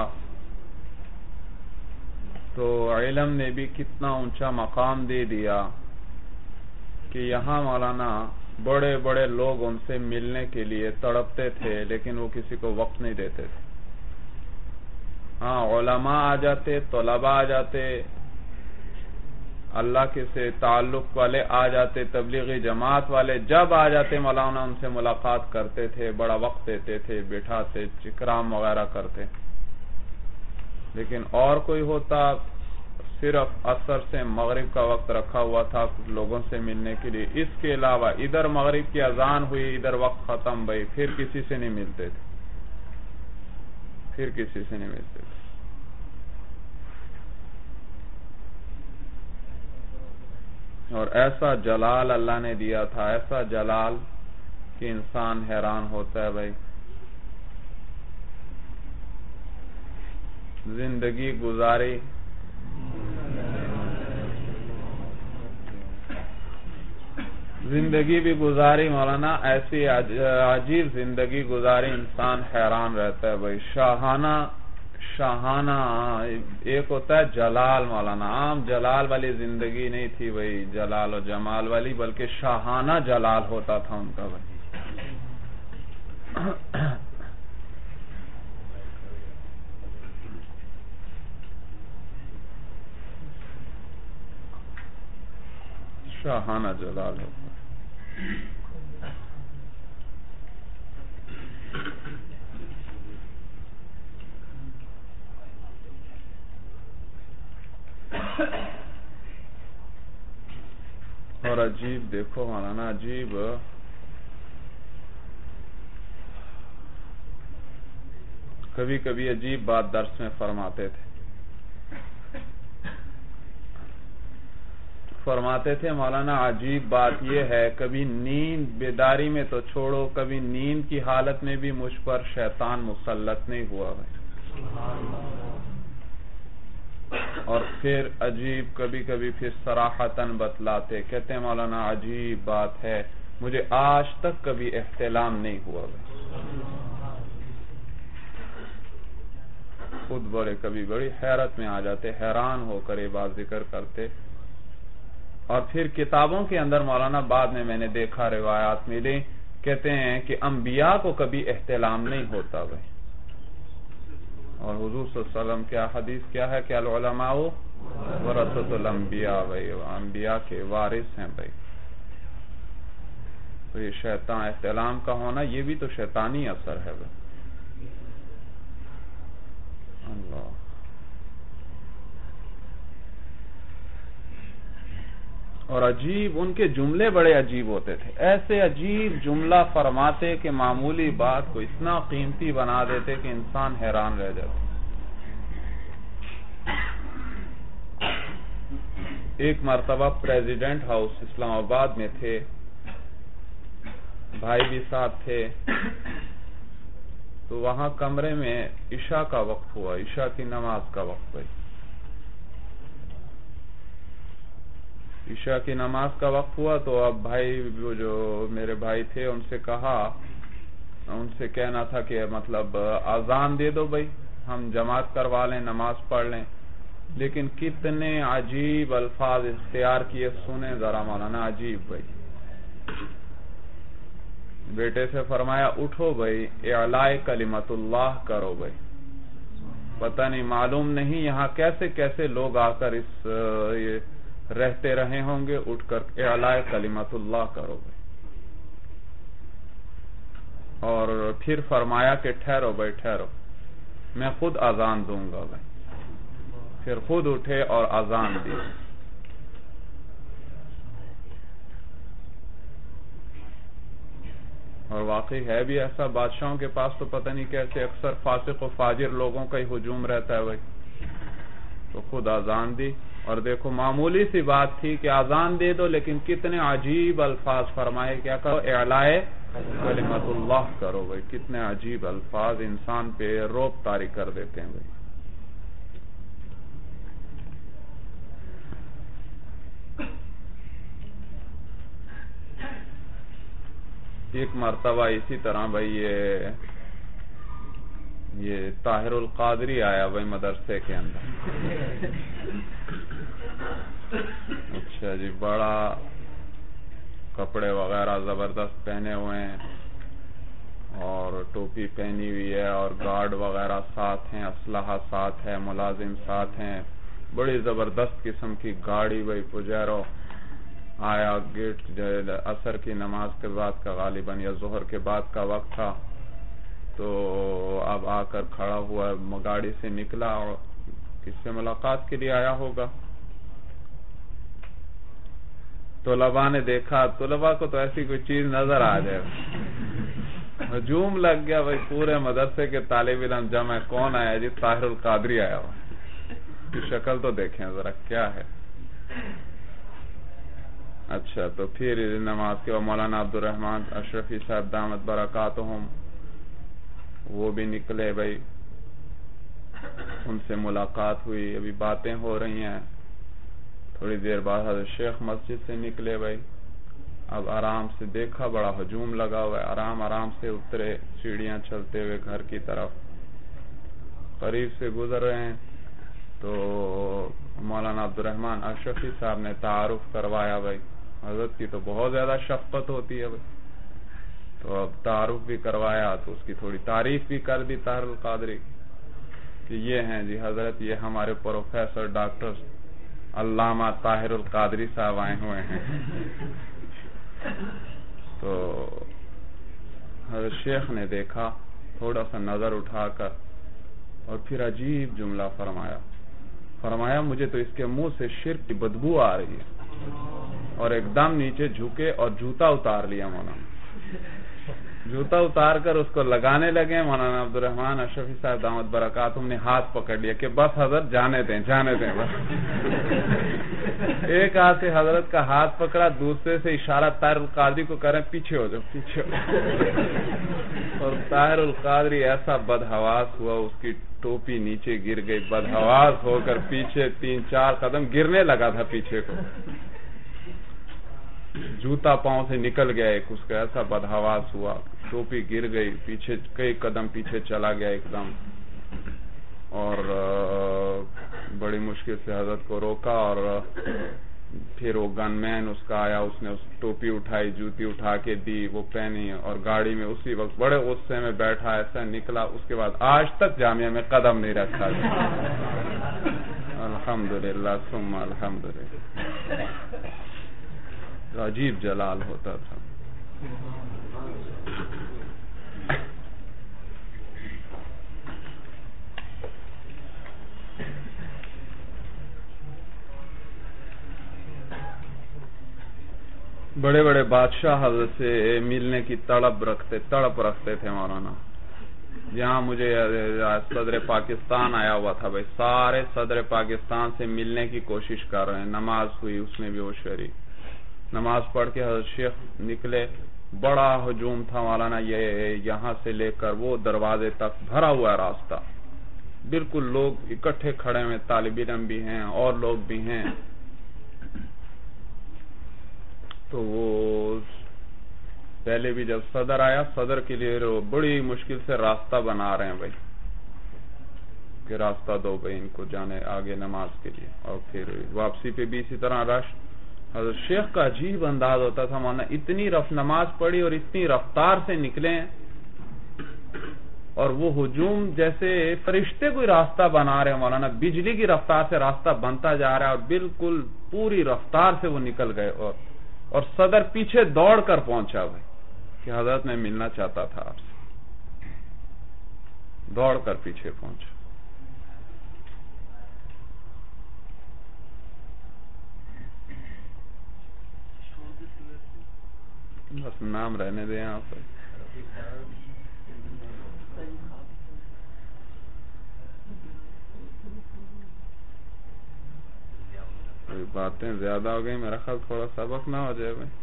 تو علم نے بھی کتنا اونچا مقام دے دیا کہ یہاں مولانا بڑے بڑے لوگ ان سے ملنے کے لیے تڑپتے تھے، لیکن وہ کسی کو وقت نہیں دیتے تھے. ہاں علماء آ جاتے، طلباء آ جاتے، اللہ کے سے تعلق والے آ جاتے، تبلیغی جماعت والے جب آ جاتے مولانا ان سے ملاقات کرتے تھے، بڑا وقت دیتے تھے، بٹھاتے، اکرام وغیرہ کرتے. لیکن اور کوئی ہوتا صرف عصر سے مغرب کا وقت رکھا ہوا تھا لوگوں سے ملنے کے لیے، اس کے علاوہ ادھر مغرب کی اذان ہوئی، ادھر وقت ختم بھائی، پھر کسی سے نہیں ملتے تھے، پھر کسی سے نہیں ملتے تھے. اور ایسا جلال اللہ نے دیا تھا، ایسا جلال کہ انسان حیران ہوتا ہے بھائی. زندگی گزاری زندگی بھی گزاری مولانا، ایسی عجیب زندگی گزاری، انسان حیران رہتا ہے بھائی. شاہانہ شاہانہ ایک ہوتا ہے جلال مولانا، عام جلال والی زندگی نہیں تھی بھائی، جلال و جمال والی، بلکہ شاہانہ جلال ہوتا تھا ان کا بھائی. شاہانہ جلال ہوتا. اور عجیب دیکھو مولانا، عجیب کبھی کبھی عجیب بات درس میں فرماتے تھے فرماتے تھے مولانا عجیب بات یہ ہے، کبھی نیند بیداری میں تو چھوڑو، کبھی نیند کی حالت میں بھی مجھ پر شیطان مسلط نہیں ہوا بھائی. اور پھر عجیب کبھی کبھی پھر صراحتاً بتلاتے، کہتے ہیں مولانا عجیب بات ہے، مجھے آج تک کبھی احتلام نہیں ہوا بھائی. خود بڑے کبھی بڑی حیرت میں آ جاتے، حیران ہو کر یہ بات ذکر کرتے. اور پھر کتابوں کے اندر مولانا بعد میں میں نے دیکھا، روایات ملی، کہتے ہیں کہ انبیاء کو کبھی احتلام نہیں ہوتا بھائی. اور حضور صلی اللہ علیہ وسلم کیا حدیث کیا ہے کہ العلماء ورثۃ الانبیاء بھائی، انبیاء کے وارث ہیں بھائی. تو یہ شیطان احتلام کا ہونا یہ بھی تو شیطانی اثر ہے بھائی. اللہ. اور عجیب ان کے جملے بڑے عجیب ہوتے تھے، ایسے عجیب جملہ فرماتے کہ معمولی بات کو اتنا قیمتی بنا دیتے کہ انسان حیران رہ جاتا. ایک مرتبہ پریزیڈنٹ ہاؤس اسلام آباد میں تھے، بھائی بھی ساتھ تھے، تو وہاں کمرے میں عشاء کا وقت ہوا، عشاء کی نماز کا وقت ہوئی. عشاء کی نماز کا وقت ہوا تو اب بھائی جو میرے بھائی تھے ان سے کہا، ان سے کہنا تھا کہ مطلب اذان دے دو بھائی، ہم جماعت کروا لیں، نماز پڑھ لیں. لیکن کتنے عجیب الفاظ اختیار کیے، سنیں ذرا مولانا، عجیب بھائی. بیٹے سے فرمایا اٹھو بھائی، اعلاء کلمت اللہ کرو بھائی. پتہ نہیں معلوم نہیں یہاں کیسے کیسے لوگ آ کر اس یہ رہتے رہے ہوں گے، اٹھ کر اعلاء کلمت اللہ کرو بھائی. اور پھر فرمایا کہ ٹھہرو بھائی ٹھہرو، میں خود اذان دوں گا بھائی. پھر خود اٹھے اور اذان دی. اور واقعی ہے بھی ایسا، بادشاہوں کے پاس تو پتہ نہیں کیسے اکثر فاسق و فاجر لوگوں کا ہی ہجوم رہتا ہے بھائی. تو خود اذان دی. اور دیکھو معمولی سی بات تھی کہ اذان دے دو، لیکن کتنے عجیب الفاظ فرمائے، کیا کرو، اعلاء کلمت اللہ کرو بھائی. کتنے عجیب الفاظ انسان پہ رعب طاری کر دیتے ہیں بھائی. ایک مرتبہ اسی طرح بھائی یہ یہ طاہر القادری آیا بھائی مدرسے کے اندر. اچھا جی، بڑا کپڑے وغیرہ زبردست پہنے ہوئے ہیں اور ٹوپی پہنی ہوئی ہے اور گارڈ وغیرہ ساتھ ہیں، اسلحہ ساتھ ہے، ملازم ساتھ ہیں. بڑی زبردست قسم کی گاڑی بھائی پجیرو آیا گیٹ عصر کی نماز کے بعد کا غالباً یا ظہر کے بعد کا وقت تھا، تو اب آ کر کھڑا ہوا، گاڑی سے نکلا اور کس سے ملاقات کے لیے آیا ہوگا۔ طلباء نے دیکھا، طلباء کو تو ایسی کوئی چیز نظر آ جائے، ہجوم لگ گیا بھائی، پورے مدرسے کے طالب علم جمع، کون آیا جی؟ طاہر القادری آیا ہوا، کی شکل تو دیکھیں ذرا کیا ہے۔ اچھا، تو پھر نماز کے بعد مولانا عبد الرحمن اشرفی صاحب دامت برکاتہم وہ بھی نکلے بھائی، ان سے ملاقات ہوئی، ابھی باتیں ہو رہی ہیں۔ تھوڑی دیر بعد حضرت شیخ مسجد سے نکلے بھائی، اب آرام سے دیکھا بڑا ہجوم لگا ہوا ہے، آرام آرام سے اترے سیڑھیاں چلتے ہوئے گھر کی طرف، قریب سے گزر رہے ہیں تو مولانا عبد الرحمن اشرفی صاحب نے تعارف کروایا بھائی، حضرت کی تو بہت زیادہ شفقت ہوتی ہے بھائی، تو اب تعارف بھی کروایا تو اس کی تھوڑی تعریف بھی کر دی طاہر القادری کہ یہ ہیں جی حضرت، یہ ہمارے پروفیسر ڈاکٹر علامہ طاہر القادری صاحب آئے ہوئے ہیں۔ تو حضرت شیخ نے دیکھا، تھوڑا سا نظر اٹھا کر، اور پھر عجیب جملہ فرمایا فرمایا مجھے تو اس کے منہ سے شرک کی بدبو آ رہی ہے، اور ایک دم نیچے جھکے اور جوتا اتار لیا مولانا، جوتا اتار کر اس کو لگانے لگے۔ مولانا عبد الرحمن اشرفی صاحب دامت برکاتہم نے ہاتھ پکڑ لیا کہ بس حضرت جانے دیں جانے دیں بس۔ ایک ہاتھ سے حضرت کا ہاتھ پکڑا، دوسرے سے اشارہ طاہر القادری کو کریں پیچھے ہو جاؤ پیچھے ہو جاؤ۔ اور طاہر القادری ایسا بدحواس ہوا، اس کی ٹوپی نیچے گر گئی، بدحواس ہو کر پیچھے تین چار قدم گرنے لگا تھا پیچھے کو، جوتا پاؤں سے نکل گیا ایک، اس کا ایسا بدحواس ہوا، ٹوپی گر گئی، پیچھے کئی قدم پیچھے چلا گیا ایک دم، اور بڑی مشکل سے حضرت کو روکا، اور پھر وہ گن مین اس کا آیا، اس نے اس ٹوپی اٹھائی، جوتی اٹھا کے دی، وہ پہنی، اور گاڑی میں اسی وقت بڑے غصے میں بیٹھا، ایسا نکلا، اس کے بعد آج تک جامعہ میں قدم نہیں رکھا۔ الحمدللہ ثم الحمدللہ، عجیب جلال ہوتا تھا۔ بڑے بڑے بادشاہ حضرت سے ملنے کی تڑپ رکھتے تڑپ رکھتے تھے مولانا۔ جہاں مجھے صدر پاکستان آیا ہوا تھا بھائی، سارے صدر پاکستان سے ملنے کی کوشش کر رہے ہیں، نماز ہوئی اس میں بھی وہ شریک، نماز پڑھ کے حضرت شیخ نکلے، بڑا ہجوم تھا مولانا، یہ یہاں سے لے کر وہ دروازے تک بھرا ہوا راستہ، بالکل لوگ اکٹھے کھڑے ہوئے، طالب علم بھی ہیں اور لوگ بھی ہیں۔ تو وہ پہلے بھی جب صدر آیا، صدر کے لیے بڑی مشکل سے راستہ بنا رہے ہیں بھائی کہ راستہ دو بھائی ان کو جانے آگے نماز کے لیے، اور پھر واپسی پہ بھی اسی طرح رش۔ حضرت شیخ کا عجیب انداز ہوتا تھا مولانا، اتنی رف نماز پڑھی اور اتنی رفتار سے نکلے ہیں، اور وہ ہجوم جیسے فرشتے کوئی راستہ بنا رہے ہیں مولانا، بجلی کی رفتار سے راستہ بنتا جا رہا ہے، اور بالکل پوری رفتار سے وہ نکل گئے، اور اور صدر پیچھے دوڑ کر پہنچا بھائی کہ حضرت میں ملنا چاہتا تھا آپ سے، دوڑ کر پیچھے پہنچا۔ بس نام رہنے دیں یہاں پر۔ باتیں زیادہ ہو گئی، میرا خیال تھوڑا سبق نہ ہو جائے بھائی۔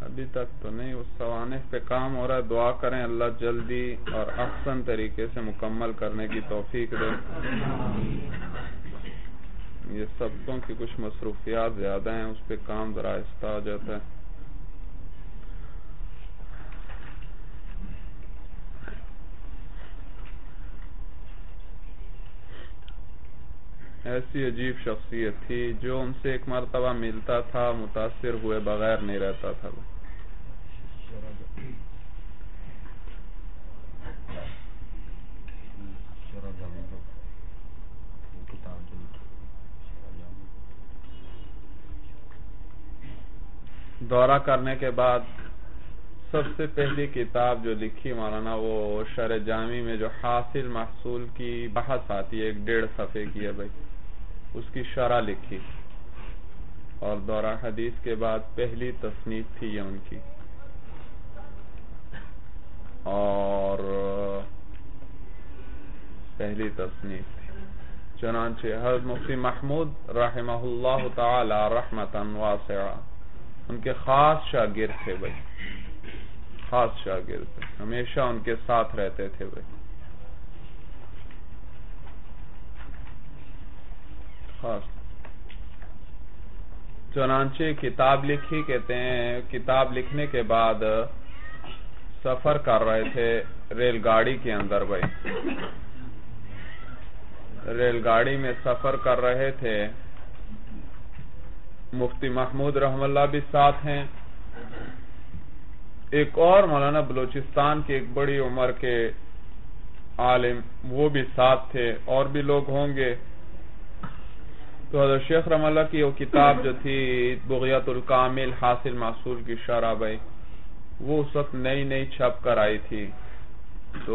ابھی تک تو نہیں، اس سوانح پہ کام ہو رہا ہے، دعا کریں اللہ جلدی اور احسن طریقے سے مکمل کرنے کی توفیق دے۔ یہ سبقوں کی کچھ مصروفیات زیادہ ہیں، اس پہ کام ذرا آہستہ ہو جاتا ہے۔ ایسی عجیب شخصیت تھی جو ان سے ایک مرتبہ ملتا تھا متاثر ہوئے بغیر نہیں رہتا تھا۔ دورہ کرنے کے بعد سب سے پہلی کتاب جو لکھی مولانا وہ شرح جامی میں جو حاصل محصول کی بحث آتی ہے، ایک ڈیڑھ صفحے کی ہے بھائی، اس کی شرح لکھی، اور دورہ حدیث کے بعد پہلی تصنیف تھی یہ ان کی، اور پہلی تصنیف تھی۔ چنانچہ حضرت مفتی محمود رحمہ اللہ تعالی رحمتا واسعہ ان کے خاص شاگرد تھے بھائی، خاص شاگرد تھے، ہمیشہ ان کے ساتھ رہتے تھے بھائی، خاص۔ چنانچہ کتاب لکھی، کہتے ہیں کتاب لکھنے کے بعد سفر کر رہے تھے ریل گاڑی کے اندر بھائی، ریل گاڑی میں سفر کر رہے تھے، مفتی محمود رحم اللہ بھی ساتھ ہیں، ایک اور مولانا بلوچستان کے ایک بڑی عمر کے عالم وہ بھی ساتھ تھے، اور بھی لوگ ہوں گے۔ تو حضرت شیخ رحم اللہ کی وہ کتاب جو تھی بغیت الکامل حاصل محصول کی شرح بھائی، وہ اس وقت نئی نئی چھپ کر آئی تھی، تو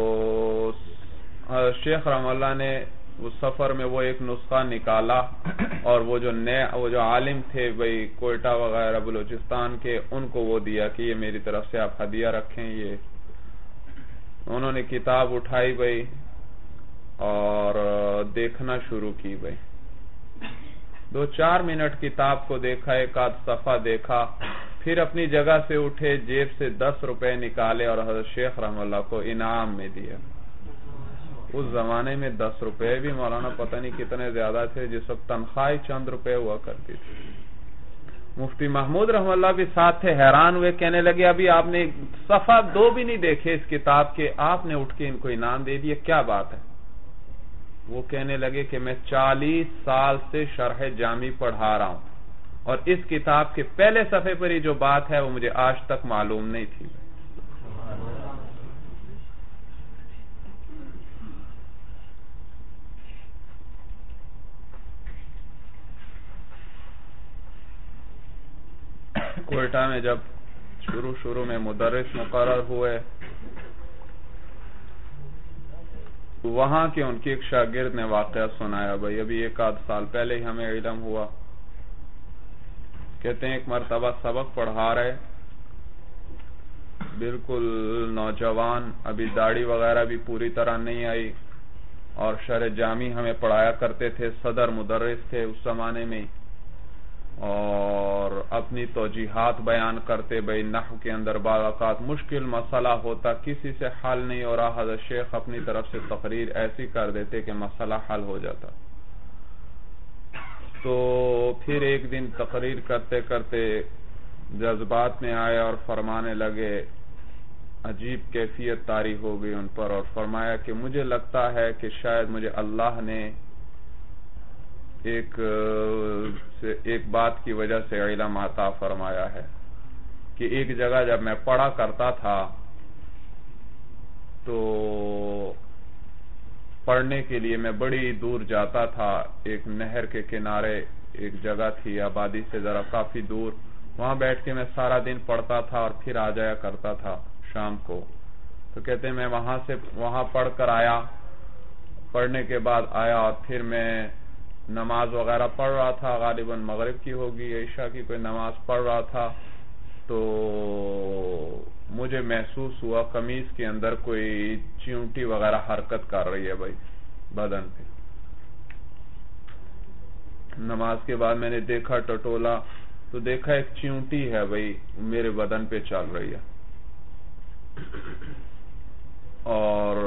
حضرت شیخ رحم اللہ نے اس سفر میں وہ ایک نسخہ نکالا، اور وہ جو نئے وہ جو عالم تھے بھائی کوئٹہ وغیرہ بلوچستان کے، ان کو وہ دیا کہ یہ میری طرف سے آپ ہدیہ رکھیں۔ یہ انہوں نے کتاب اٹھائی بھائی اور دیکھنا شروع کی بھائی، دو چار منٹ کتاب کو دیکھا، ایک آدھ صفحہ دیکھا، پھر اپنی جگہ سے اٹھے، جیب سے دس روپے نکالے اور حضرت شیخ رحم اللہ کو انعام میں دیا۔ اس زمانے میں دس روپے بھی مولانا پتہ نہیں کتنے زیادہ تھے، جس وقت تنخواہ چند روپے ہوا کرتی تھی۔ مفتی محمود رحم اللہ بھی ساتھ تھے، حیران ہوئے، کہنے لگے ابھی آپ نے صفحہ دو بھی نہیں دیکھے اس کتاب کے، آپ نے اٹھ کے ان کو انعام دے دیا، کیا بات ہے؟ وہ کہنے لگے کہ میں چالیس سال سے شرح جامی پڑھا رہا ہوں، اور اس کتاب کے پہلے صفحے پر ہی جو بات ہے وہ مجھے آج تک معلوم نہیں تھی۔ کوئٹہ میں جب شروع شروع میں مدرس مقرر ہوئے، وہاں کے ان کی ایک شاگرد نے واقعہ سنایا بھائی، ابھی ایک آدھ سال پہلے ہی ہمیں علم ہوا۔ کہتے ہیں ایک مرتبہ سبق پڑھا رہے، بالکل نوجوان، ابھی داڑھی وغیرہ بھی پوری طرح نہیں آئی، اور شرح جامی ہمیں پڑھایا کرتے تھے، صدر مدرس تھے اس زمانے میں، اور اپنی توجیحات بیان کرتے بھائی، نحو کے اندر بعض اوقات مشکل مسئلہ ہوتا، کسی سے حل نہیں ہو رہا، حضرت شیخ اپنی طرف سے تقریر ایسی کر دیتے کہ مسئلہ حل ہو جاتا۔ تو پھر ایک دن تقریر کرتے کرتے جذبات میں آئے اور فرمانے لگے، عجیب کیفیت طاری ہو گئی ان پر، اور فرمایا کہ مجھے لگتا ہے کہ شاید مجھے اللہ نے ایک ایک بات کی وجہ سے علم عطا فرمایا ہے کہ ایک جگہ جب میں پڑھا کرتا تھا تو پڑھنے کے لیے میں بڑی دور جاتا تھا، ایک نہر کے کنارے ایک جگہ تھی آبادی سے ذرا کافی دور، وہاں بیٹھ کے میں سارا دن پڑھتا تھا اور پھر آ جایا کرتا تھا شام کو۔ تو کہتے ہیں میں وہاں سے وہاں پڑھ کر آیا، پڑھنے کے بعد آیا اور پھر میں نماز وغیرہ پڑھ رہا تھا، غالباً مغرب کی ہوگی، عشاء کی کوئی نماز پڑھ رہا تھا، تو مجھے محسوس ہوا قمیض کے اندر کوئی چیونٹی وغیرہ حرکت کر رہی ہے بھائی بدن پہ۔ نماز کے بعد میں نے دیکھا ٹٹولا، تو دیکھا ایک چیونٹی ہے بھائی میرے بدن پہ چل رہی ہے، اور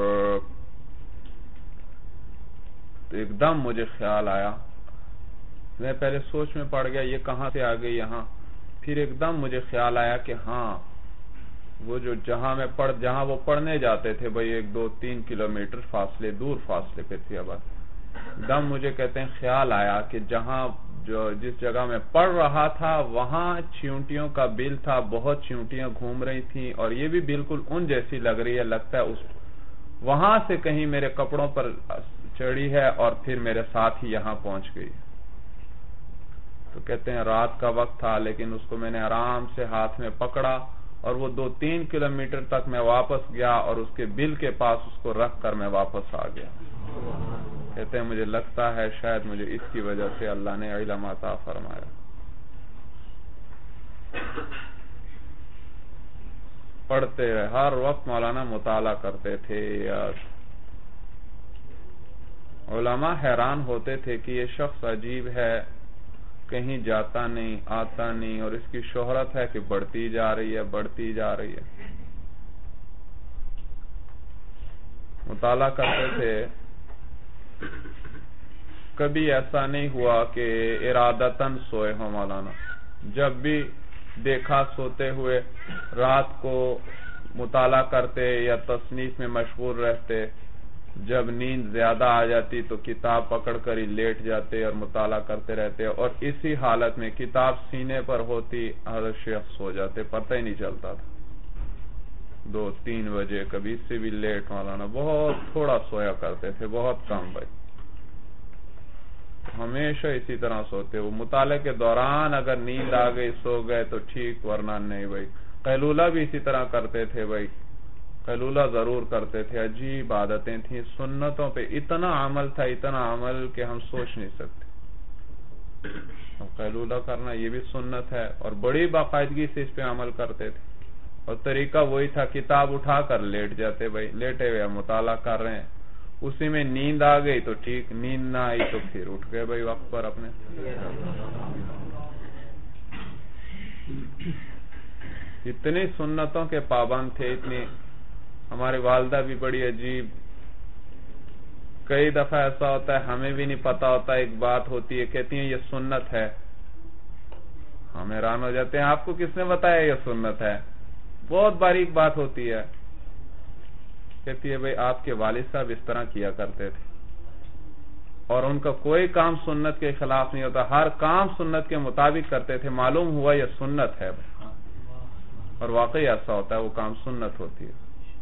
ایک دم مجھے خیال آیا، میں پہلے سوچ میں پڑ گیا یہ کہاں سے آ گئی یہاں، پھر ایک دم مجھے خیال آیا کہ ہاں وہ جو جہاں میں پڑھ جہاں وہ پڑھنے جاتے تھے بھائی ایک دو تین کلومیٹر فاصلے دور فاصلے پہ تھی اب دم مجھے کہتے ہیں خیال آیا کہ جہاں جو جس جگہ میں پڑھ رہا تھا وہاں چیونٹیوں کا بل تھا، بہت چیونٹیاں گھوم رہی تھیں اور یہ بھی بالکل ان جیسی لگ رہی ہے، لگتا ہے اس وہاں سے کہیں میرے کپڑوں پر چڑھی ہے اور پھر میرے ساتھ ہی یہاں پہنچ گئی۔ تو کہتے ہیں رات کا وقت تھا لیکن اس کو میں نے آرام سے ہاتھ میں پکڑا اور وہ دو تین کلومیٹر تک میں واپس گیا اور اس کے بل کے پاس اس کو رکھ کر میں واپس آ گیا۔ کہتے ہیں مجھے لگتا ہے شاید مجھے اس کی وجہ سے اللہ نے علم عطا فرمایا۔ پڑھتے رہے، ہر وقت مولانا مطالعہ کرتے تھے، علماء حیران ہوتے تھے کہ یہ شخص عجیب ہے، کہیں جاتا نہیں آتا نہیں، اور اس کی شہرت ہے کہ بڑھتی جا رہی ہے بڑھتی جا رہی ہے۔ مطالعہ کرتے تھے، کبھی ایسا نہیں ہوا کہ ارادتاً سوئے ہو مولانا، جب بھی دیکھا سوتے ہوئے رات کو مطالعہ کرتے یا تصنیف میں مشغول رہتے، جب نیند زیادہ آ جاتی تو کتاب پکڑ کر ہی لیٹ جاتے اور مطالعہ کرتے رہتے، اور اسی حالت میں کتاب سینے پر ہوتی حضرت شیخ سو جاتے، پتہ ہی نہیں چلتا تھا، دو تین بجے کبھی اس سے بھی لیٹ مولانا، بہت تھوڑا سویا کرتے تھے، بہت کم بھائی، ہمیشہ اسی طرح سوتے۔ وہ مطالعے کے دوران اگر نیند آ گئی سو گئے تو ٹھیک، ورنہ نہیں بھائی۔ قیلولہ بھی اسی طرح کرتے تھے بھائی، قیلولہ ضرور کرتے تھے، عجیب عادتیں تھیں، سنتوں پہ اتنا عمل تھا اتنا عمل کہ ہم سوچ نہیں سکتے۔ قیلولہ کرنا یہ بھی سنت ہے اور بڑی باقاعدگی سے اس پہ عمل کرتے تھے، اور طریقہ وہی تھا، کتاب اٹھا کر لیٹ جاتے بھائی، لیٹے ہوئے مطالعہ کر رہے ہیں، اسی میں نیند آ گئی تو ٹھیک، نیند نہ آئی تو پھر اٹھ گئے بھائی وقت پر اپنے۔ اتنی سنتوں کے پابند تھے، اتنی، ہماری والدہ بھی بڑی عجیب، کئی دفعہ ایسا ہوتا ہے ہمیں بھی نہیں پتا ہوتا، ایک بات ہوتی ہے کہتی ہیں یہ سنت ہے، ہم حیران ہو جاتے ہیں آپ کو کس نے بتایا یہ سنت ہے، بہت باریک بات ہوتی ہے، کہتی ہے بھئی آپ کے والد صاحب اس طرح کیا کرتے تھے اور ان کا کوئی کام سنت کے خلاف نہیں ہوتا، ہر کام سنت کے مطابق کرتے تھے، معلوم ہوا یہ سنت ہے، اور واقعی ایسا ہوتا ہے، وہ کام سنت ہوتی ہے۔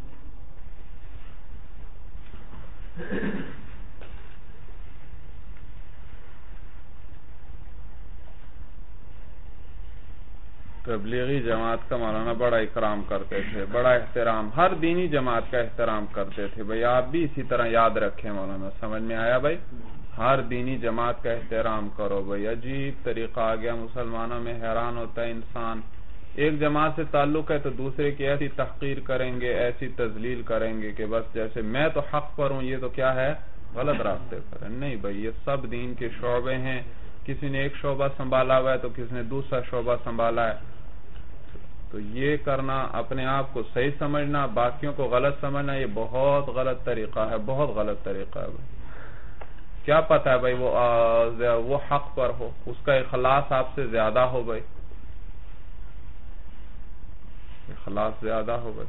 تبلیغی جماعت کا مولانا بڑا اکرام کرتے تھے، بڑا احترام، ہر دینی جماعت کا احترام کرتے تھے بھئی، آپ بھی اسی طرح یاد رکھیں مولانا، سمجھ میں آیا بھئی، ہر دینی جماعت کا احترام کرو بھئی۔ عجیب طریقہ آ گیا مسلمانوں میں، حیران ہوتا ہے انسان، ایک جماعت سے تعلق ہے تو دوسرے کی ایسی تحقیر کریں گے، ایسی تذلیل کریں گے کہ بس جیسے میں تو حق پر ہوں، یہ تو کیا ہے، غلط راستے پر ہے۔ نہیں بھئی، یہ سب دین کے شعبے ہیں، کسی نے ایک شعبہ سنبھالا ہوا ہے تو کسی نے دوسرا شعبہ سنبھالا ہے، تو یہ کرنا، اپنے آپ کو صحیح سمجھنا، باقیوں کو غلط سمجھنا، یہ بہت غلط طریقہ ہے، بہت غلط طریقہ ہے بھائی۔ کیا پتہ ہے بھائی وہ وہ حق پر ہو، اس کا اخلاص آپ سے زیادہ ہو بھائی، اخلاص زیادہ ہو بھائی۔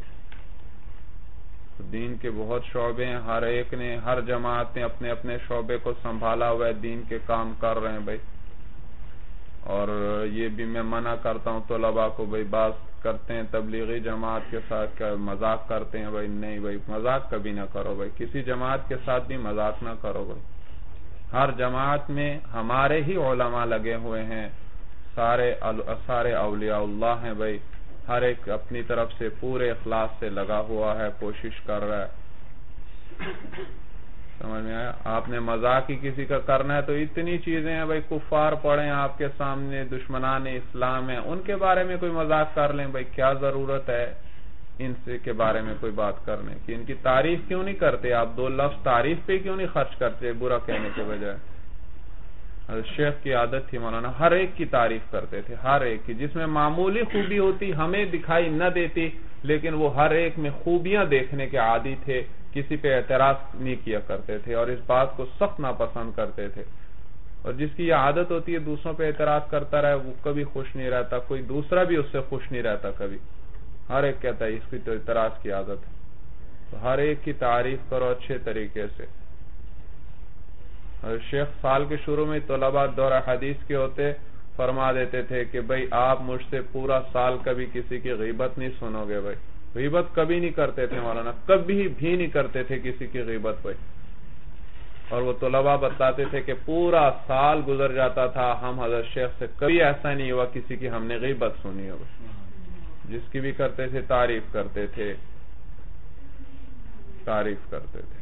دین کے بہت شعبے ہیں، ہر ایک نے، ہر جماعت نے اپنے اپنے شعبے کو سنبھالا ہوا ہے، دین کے کام کر رہے ہیں بھائی، اور یہ بھی میں منع کرتا ہوں طلباء کو بھائی، بات کرتے ہیں تبلیغی جماعت کے ساتھ مذاق کرتے ہیں بھائی، نہیں بھائی، مذاق کبھی نہ کرو بھائی، کسی جماعت کے ساتھ بھی مذاق نہ کرو بھائی، ہر جماعت میں ہمارے ہی علماء لگے ہوئے ہیں، سارے سارے اولیاء اللہ ہیں بھائی، ہر ایک اپنی طرف سے پورے اخلاص سے لگا ہوا ہے، کوشش کر رہا ہے، سمجھ میں آیا۔ آپ نے مذاق ہی کسی کا کرنا ہے تو اتنی چیزیں ہیں بھائی، کفار پڑے ہیں آپ کے سامنے، دشمنان اسلام ہیں، ان کے بارے میں کوئی مذاق کر لیں بھائی، کیا ضرورت ہے ان سے کے بارے میں کوئی بات کرنے کی، ان کی تعریف کیوں نہیں کرتے آپ، دو لفظ تعریف پہ کیوں نہیں خرچ کرتے برا کہنے کے بجائے۔ شیخ کی عادت تھی مولانا ہر ایک کی تعریف کرتے تھے، ہر ایک کی، جس میں معمولی خوبی ہوتی ہمیں دکھائی نہ دیتی لیکن وہ ہر ایک میں خوبیاں دیکھنے کے عادی تھے، کسی پہ اعتراض نہیں کیا کرتے تھے اور اس بات کو سخت ناپسند کرتے تھے. اور جس کی یہ عادت ہوتی ہے دوسروں پہ اعتراض کرتا رہے وہ کبھی خوش نہیں رہتا، کوئی دوسرا بھی اس سے خوش نہیں رہتا کبھی. ہر ایک کہتا ہے اس کی تو اعتراض کی عادت ہے. تو ہر ایک کی تعریف کرو اچھے طریقے سے. اور شیخ سال کے شروع میں طلباء دورہ حدیث کے ہوتے فرما دیتے تھے کہ بھئی آپ مجھ سے پورا سال کبھی کسی کی غیبت نہیں سنو گے. بھئی غیبت کبھی نہیں کرتے تھے مولانا، کبھی بھی نہیں کرتے تھے کسی کی غیبت. بھئی اور وہ طلباء بتاتے تھے کہ پورا سال گزر جاتا تھا ہم حضرت شیخ سے کبھی ایسا نہیں ہوا کسی کی ہم نے غیبت سنی ہو. جس کی بھی کرتے تھے تعریف کرتے تھے تعریف کرتے تھے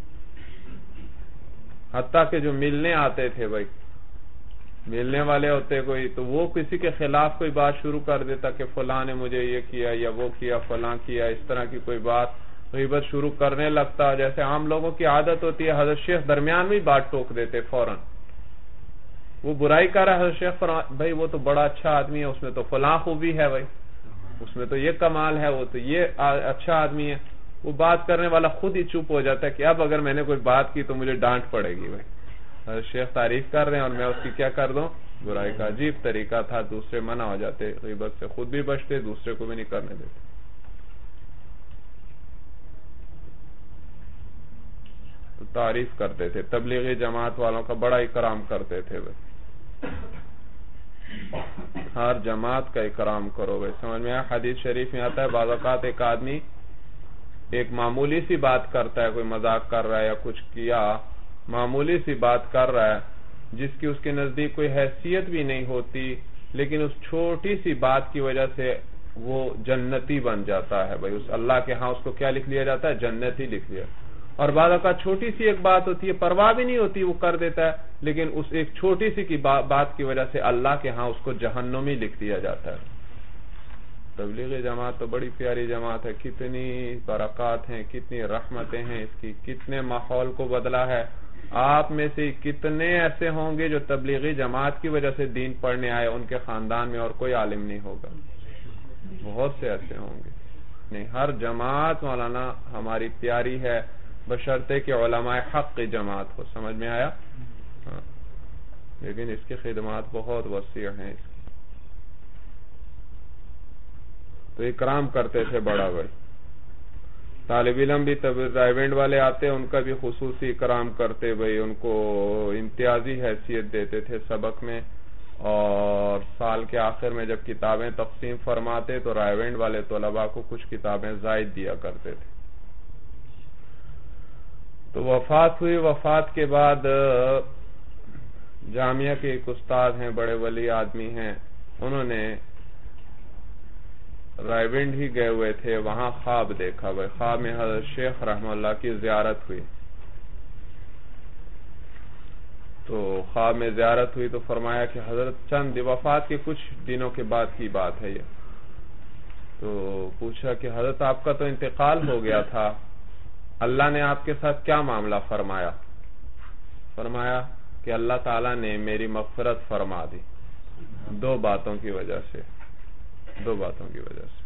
حتیٰ کہ جو ملنے آتے تھے بھائی ملنے والے ہوتے کوئی تو وہ کسی کے خلاف کوئی بات شروع کر دیتا کہ فلاں نے مجھے یہ کیا یا وہ کیا فلاں کیا، اس طرح کی کوئی بات غیبت شروع کرنے لگتا. جیسے عام لوگوں کی عادت ہوتی ہے حضرت شیخ درمیان میں بات ٹوک دیتے فوراً. وہ برائی کر رہا ہے حضرت شیخ بھائی وہ تو بڑا اچھا آدمی ہے، اس میں تو فلاں خوبی ہے، بھائی اس میں تو یہ کمال ہے، وہ تو یہ اچھا آدمی ہے. وہ بات کرنے والا خود ہی چپ ہو جاتا ہے کہ اب اگر میں نے کوئی بات کی تو مجھے ڈانٹ پڑے گی. بھائی حضرت شیخ تعریف کر رہے ہیں اور میں اس کی کیا کر دوں برائی کا. عجیب طریقہ تھا، دوسرے منع ہو جاتے غیبت سے، خود بھی بچتے دوسرے کو بھی نہیں کرنے دیتے. تو تعریف کرتے تھے. تبلیغی جماعت والوں کا بڑا اکرام کرتے تھے. بھائی ہر جماعت کا اکرام کرو. بھائی سمجھ میں آیا؟ حدیث شریف میں آتا ہے بعض اوقات ایک آدمی ایک معمولی سی بات کرتا ہے، کوئی مذاق کر رہا ہے یا کچھ کیا معمولی سی بات کر رہا ہے جس کی اس کے نزدیک کوئی حیثیت بھی نہیں ہوتی، لیکن اس چھوٹی سی بات کی وجہ سے وہ جنتی بن جاتا ہے. بھائی اس اللہ کے ہاں اس کو کیا لکھ لیا جاتا ہے؟ جنتی لکھ لیا. اور بعض اوقات چھوٹی سی ایک بات ہوتی ہے پرواہ بھی نہیں ہوتی وہ کر دیتا ہے، لیکن اس ایک چھوٹی سی کی بات کی وجہ سے اللہ کے ہاں اس کو جہنمی لکھ دیا جاتا ہے. تبلیغی جماعت تو بڑی پیاری جماعت ہے، کتنی برکات ہیں، کتنی رحمتیں ہیں اس کی، کتنے ماحول کو بدلا ہے. آپ میں سے کتنے ایسے ہوں گے جو تبلیغی جماعت کی وجہ سے دین پڑھنے آئے، ان کے خاندان میں اور کوئی عالم نہیں ہوگا. بہت سے ایسے ہوں گے. نہیں ہر جماعت مولانا ہماری پیاری ہے بشرطے کہ علماء حق کی جماعت ہو. سمجھ میں آیا؟ ہاں. لیکن اس کی خدمات بہت وسیع ہیں. اس کی تو اکرام کرتے تھے بڑا. بھائی طالب علم بھی رائیونڈ والے آتے ان کا بھی خصوصی اکرام کرتے. بھائی ان کو امتیازی حیثیت دیتے تھے سبق میں، اور سال کے آخر میں جب کتابیں تقسیم فرماتے تو رائیونڈ والے طلباء کو کچھ کتابیں زائد دیا کرتے تھے. تو وفات ہوئی. وفات کے بعد جامعہ کے ایک استاد ہیں، بڑے ولی آدمی ہیں، انہوں نے رائیونڈ ہی گئے ہوئے تھے، وہاں خواب دیکھا. بھائی خواب میں حضرت شیخ رحمہ اللہ کی زیارت ہوئی. تو خواب میں زیارت ہوئی تو فرمایا کہ حضرت چند وفات کے کچھ دنوں کے بعد کی بات ہے یہ. تو پوچھا کہ حضرت آپ کا تو انتقال ہو گیا تھا، اللہ نے آپ کے ساتھ کیا معاملہ فرمایا؟ فرمایا کہ اللہ تعالیٰ نے میری مغفرت فرما دی دو باتوں کی وجہ سے. دو باتوں کی وجہ سے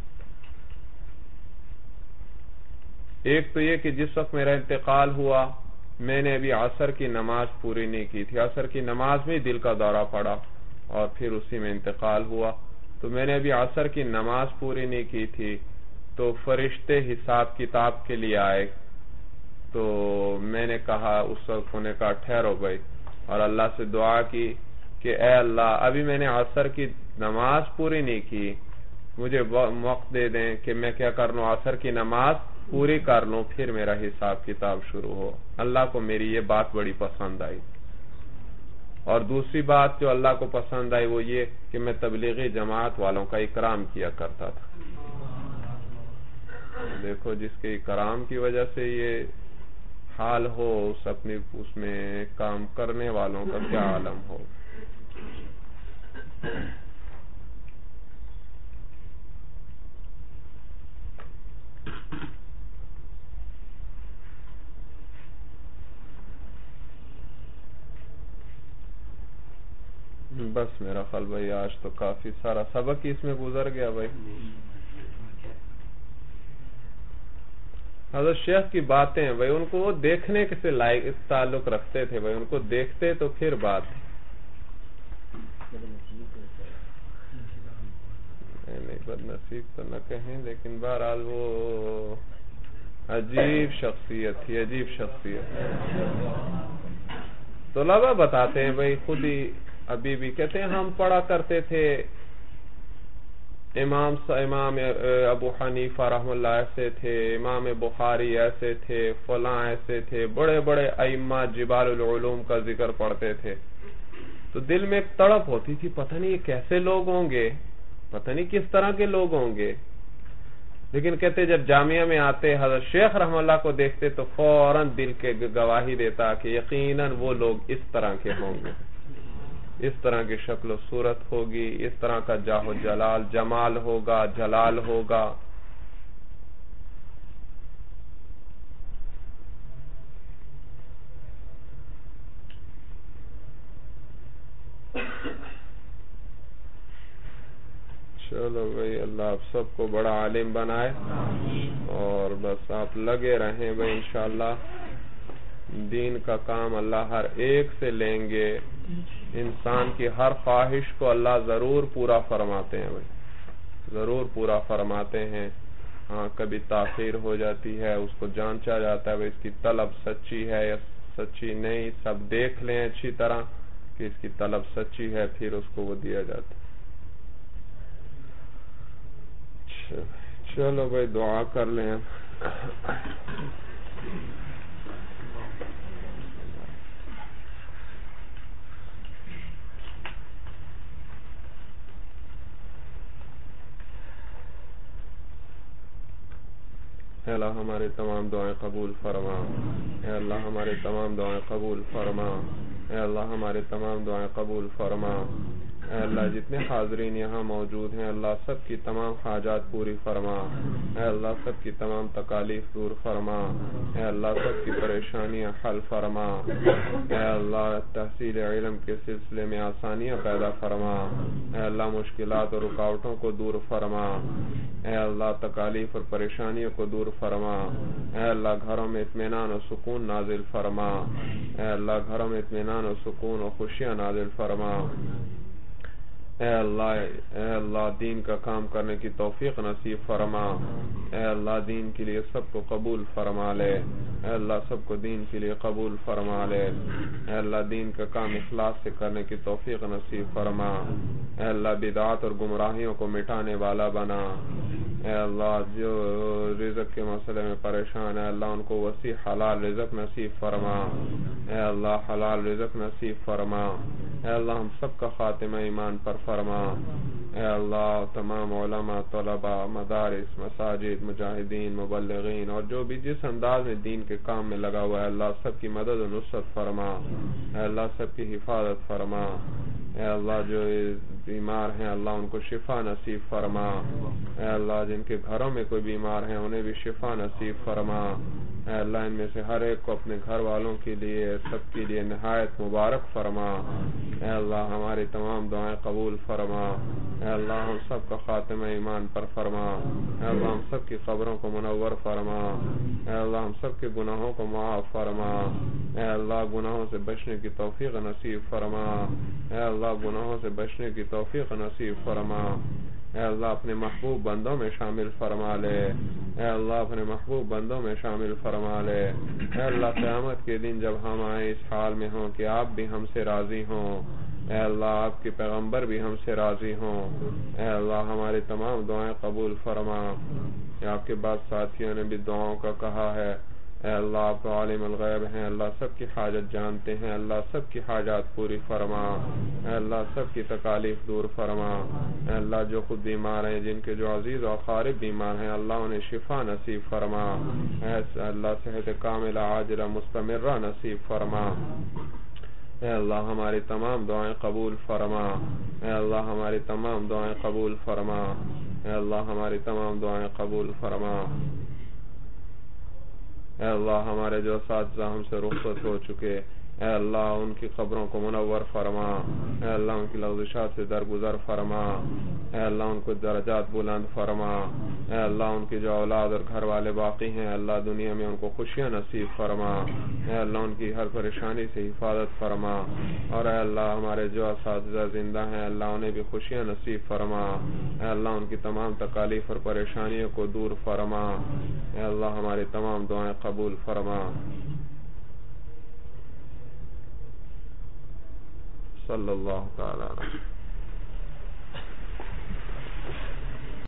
ایک تو یہ کہ جس وقت میرا انتقال ہوا میں نے ابھی عصر کی نماز پوری نہیں کی تھی. عصر کی نماز میں دل کا دورہ پڑا اور پھر اسی میں انتقال ہوا. تو میں نے ابھی عصر کی نماز پوری نہیں کی تھی تو فرشتے حساب کتاب کے لیے آئے. تو میں نے کہا اس وقت انہیں کہا ٹھہرو بھائی، اور اللہ سے دعا کی کہ اے اللہ ابھی میں نے عصر کی نماز پوری نہیں کی، مجھے وقت دے دیں کہ میں کیا کر لوں عصر کی نماز پوری کر لوں، پھر میرا حساب کتاب شروع ہو. اللہ کو میری یہ بات بڑی پسند آئی. اور دوسری بات جو اللہ کو پسند آئی وہ یہ کہ میں تبلیغی جماعت والوں کا اکرام کیا کرتا تھا. دیکھو جس کے اکرام کی وجہ سے یہ حال ہو اس اپنی اس میں کام کرنے والوں کا کیا عالم ہو. بس میرا خیال بھائی آج تو کافی سارا سبق ہی اس میں گزر گیا بھائی. حضرت شیخ کی باتیں بھائی ان کو وہ دیکھنے کے سے لائق تعلق رکھتے تھے بھائی, ان کو دیکھتے تو پھر بات نہیں بد نصیب تو نہ کہیں, لیکن بہرحال وہ عجیب شخصیت تھی, عجیب شخصیت. طلبہ بتاتے ہیں بھائی خود ہی ابھی بھی کہتے ہیں ہم پڑھا کرتے تھے امام امام ابو حنیفہ رحم اللہ ایسے تھے, امام بخاری ایسے تھے, فلاں ایسے تھے, بڑے بڑے ائمہ جبال العلوم کا ذکر پڑھتے تھے. تو دل میں ایک تڑپ ہوتی تھی پتہ نہیں یہ کیسے لوگ ہوں گے, پتہ نہیں کس طرح کے لوگ ہوں گے. لیکن کہتے جب جامعہ میں آتے حضرت شیخ رحم اللہ کو دیکھتے تو فوراً دل کے گواہی دیتا کہ یقیناً وہ لوگ اس طرح کے ہوں گے, اس طرح کی شکل و صورت ہوگی, اس طرح کا جاہ و جلال جمال ہوگا, جلال ہوگا. چلو بھائی اللہ آپ سب کو بڑا عالم بنائے, اور بس آپ لگے رہیں بھائی انشاءاللہ. دین کا کام اللہ ہر ایک سے لیں گے, انسان کی ہر خواہش کو اللہ ضرور پورا فرماتے ہیں بھائی, ضرور پورا فرماتے ہیں. ہاں کبھی تاخیر ہو جاتی ہے, اس کو جانچا جاتا ہے اس کی طلب سچی ہے یا سچی نہیں, سب دیکھ لیں اچھی طرح کہ اس کی طلب سچی ہے, پھر اس کو وہ دیا جاتا ہے. چلو بھائی دعا کر لیں. اے اللہ ہمارے تمام دعائیں قبول فرما, اے اللہ ہمارے تمام دعائیں قبول فرما, اے اللہ ہمارے تمام دعائیں قبول فرما. اے اللہ جتنے حاضرین یہاں موجود ہیں اللہ سب کی تمام حاجات پوری فرما, اے اللہ سب کی تمام تکالیف دور فرما, اے اللہ سب کی پریشانیاں حل فرما, اے اللہ تحصیل علم کے سلسلے میں آسانیاں پیدا فرما, اے اللہ مشکلات اور رکاوٹوں کو دور فرما, اے اللہ تکالیف اور پریشانیوں کو دور فرما, اے اللہ گھروں میں اطمینان و سکون نازل فرما, اے اللہ گھروں میں اطمینان و سکون و خوشیاں نازل فرما. اے اللہ اے اللہ دین کا کام کرنے کی توفیق نصیب فرما, اے اللہ دین کے لیے سب کو قبول فرما لے, اے اللہ سب کو دین کے لیے قبول فرما لے, اے اللہ دین کا کام اخلاص سے کرنے کی توفیق نصیب فرما, اے اللہ بدعات اور گمراہیوں کو مٹانے والا بنا, اے اللہ جو رزق کے مسئلے میں پریشان ہے اللہ ان کو وسیع حلال رزق نصیب فرما, اے اللہ حلال رزق نصیب فرما, اے اللہ ہم سب کا خاتمہ ایمان پر فرما, اے اللہ تمام علماء طلباء مدارس مساجد مجاہدین مبلغین اور جو بھی جس انداز میں دین کے کام میں لگا ہوا ہے اللہ سب کی مدد و نصرت فرما, اے اللہ سب کی حفاظت فرما, اے اللہ جو بیمار ہیں اللہ ان کو شفا نصیب فرما, اے اللہ جن کے گھروں میں کوئی بیمار ہیں انہیں بھی شفا نصیب فرما, اے اللہ ان میں سے ہر ایک کو اپنے گھر والوں کے لیے سب کے لیے نہایت مبارک فرما, اے اللہ ہماری تمام دعائیں قبول فرما, اے اللہ ہم سب کا خاتمہ ایمان پر فرما, اے اللہ ہم سب کی قبروں کو منور فرما, اے اللہ ہم سب کے گناہوں کو معاف فرما, اے اللہ گناہوں سے بچنے کی توفیق نصیب فرما, اے اللہ گناہوں سے بچنے کی توفیق نصیب فرما, اے اللہ اپنے محبوب بندوں میں شامل فرما لے, اے اللہ اپنے محبوب بندوں میں شامل فرما لے, اے اللہ قیامت کے دن جب ہم آئے اس حال میں ہوں کہ آپ بھی ہم سے راضی ہوں, اے اللہ آپ کے پیغمبر بھی ہم سے راضی ہوں, اے اللہ ہماری تمام دعائیں قبول فرما. آپ کے بعد ساتھیوں نے بھی دعاؤں کا کہا ہے, اے اللہ آپ عالم الغیب ہیں, اللہ سب کی حاجت جانتے ہیں, اللہ سب کی حاجات پوری فرما, اے اللہ سب کی تکالیف دور فرما, اے اللہ جو خود بیمار ہیں جن کے جو عزیز و اقارب بیمار ہیں اللہ انہیں شفا نصیب فرما, اے اللہ صحت کاملہ عاجلہ مستمرہ نصیب فرما, اے اللہ ہماری تمام دعائیں قبول فرما, اے اللہ ہماری تمام دعائیں قبول فرما, اے اللہ ہماری تمام دعائیں قبول فرما. اے اللہ ہمارے جو اساتذہ ہم سے رخصت ہو چکے اے اللہ ان کی قبروں کو منور فرما، اے اللہ ان کی لغزشات سے درگزر فرما، اے اللہ ان کو درجات بلند فرما، اے اللہ ان کی جو اولاد اور گھر والے باقی ہیں اللہ دنیا میں ان کو خوشیاں نصیب فرما، اے اللہ ان کی ہر پریشانی سے حفاظت فرما، اور اے اللہ ہمارے جو اساتذہ زندہ ہیں اللہ انہیں بھی خوشیاں نصیب فرما، اے اللہ ان کی تمام تکالیف اور پریشانیوں کو دور فرما، اے اللہ ہماری تمام دعائیں قبول فرما۔ صلی اللہ تعالی علیہ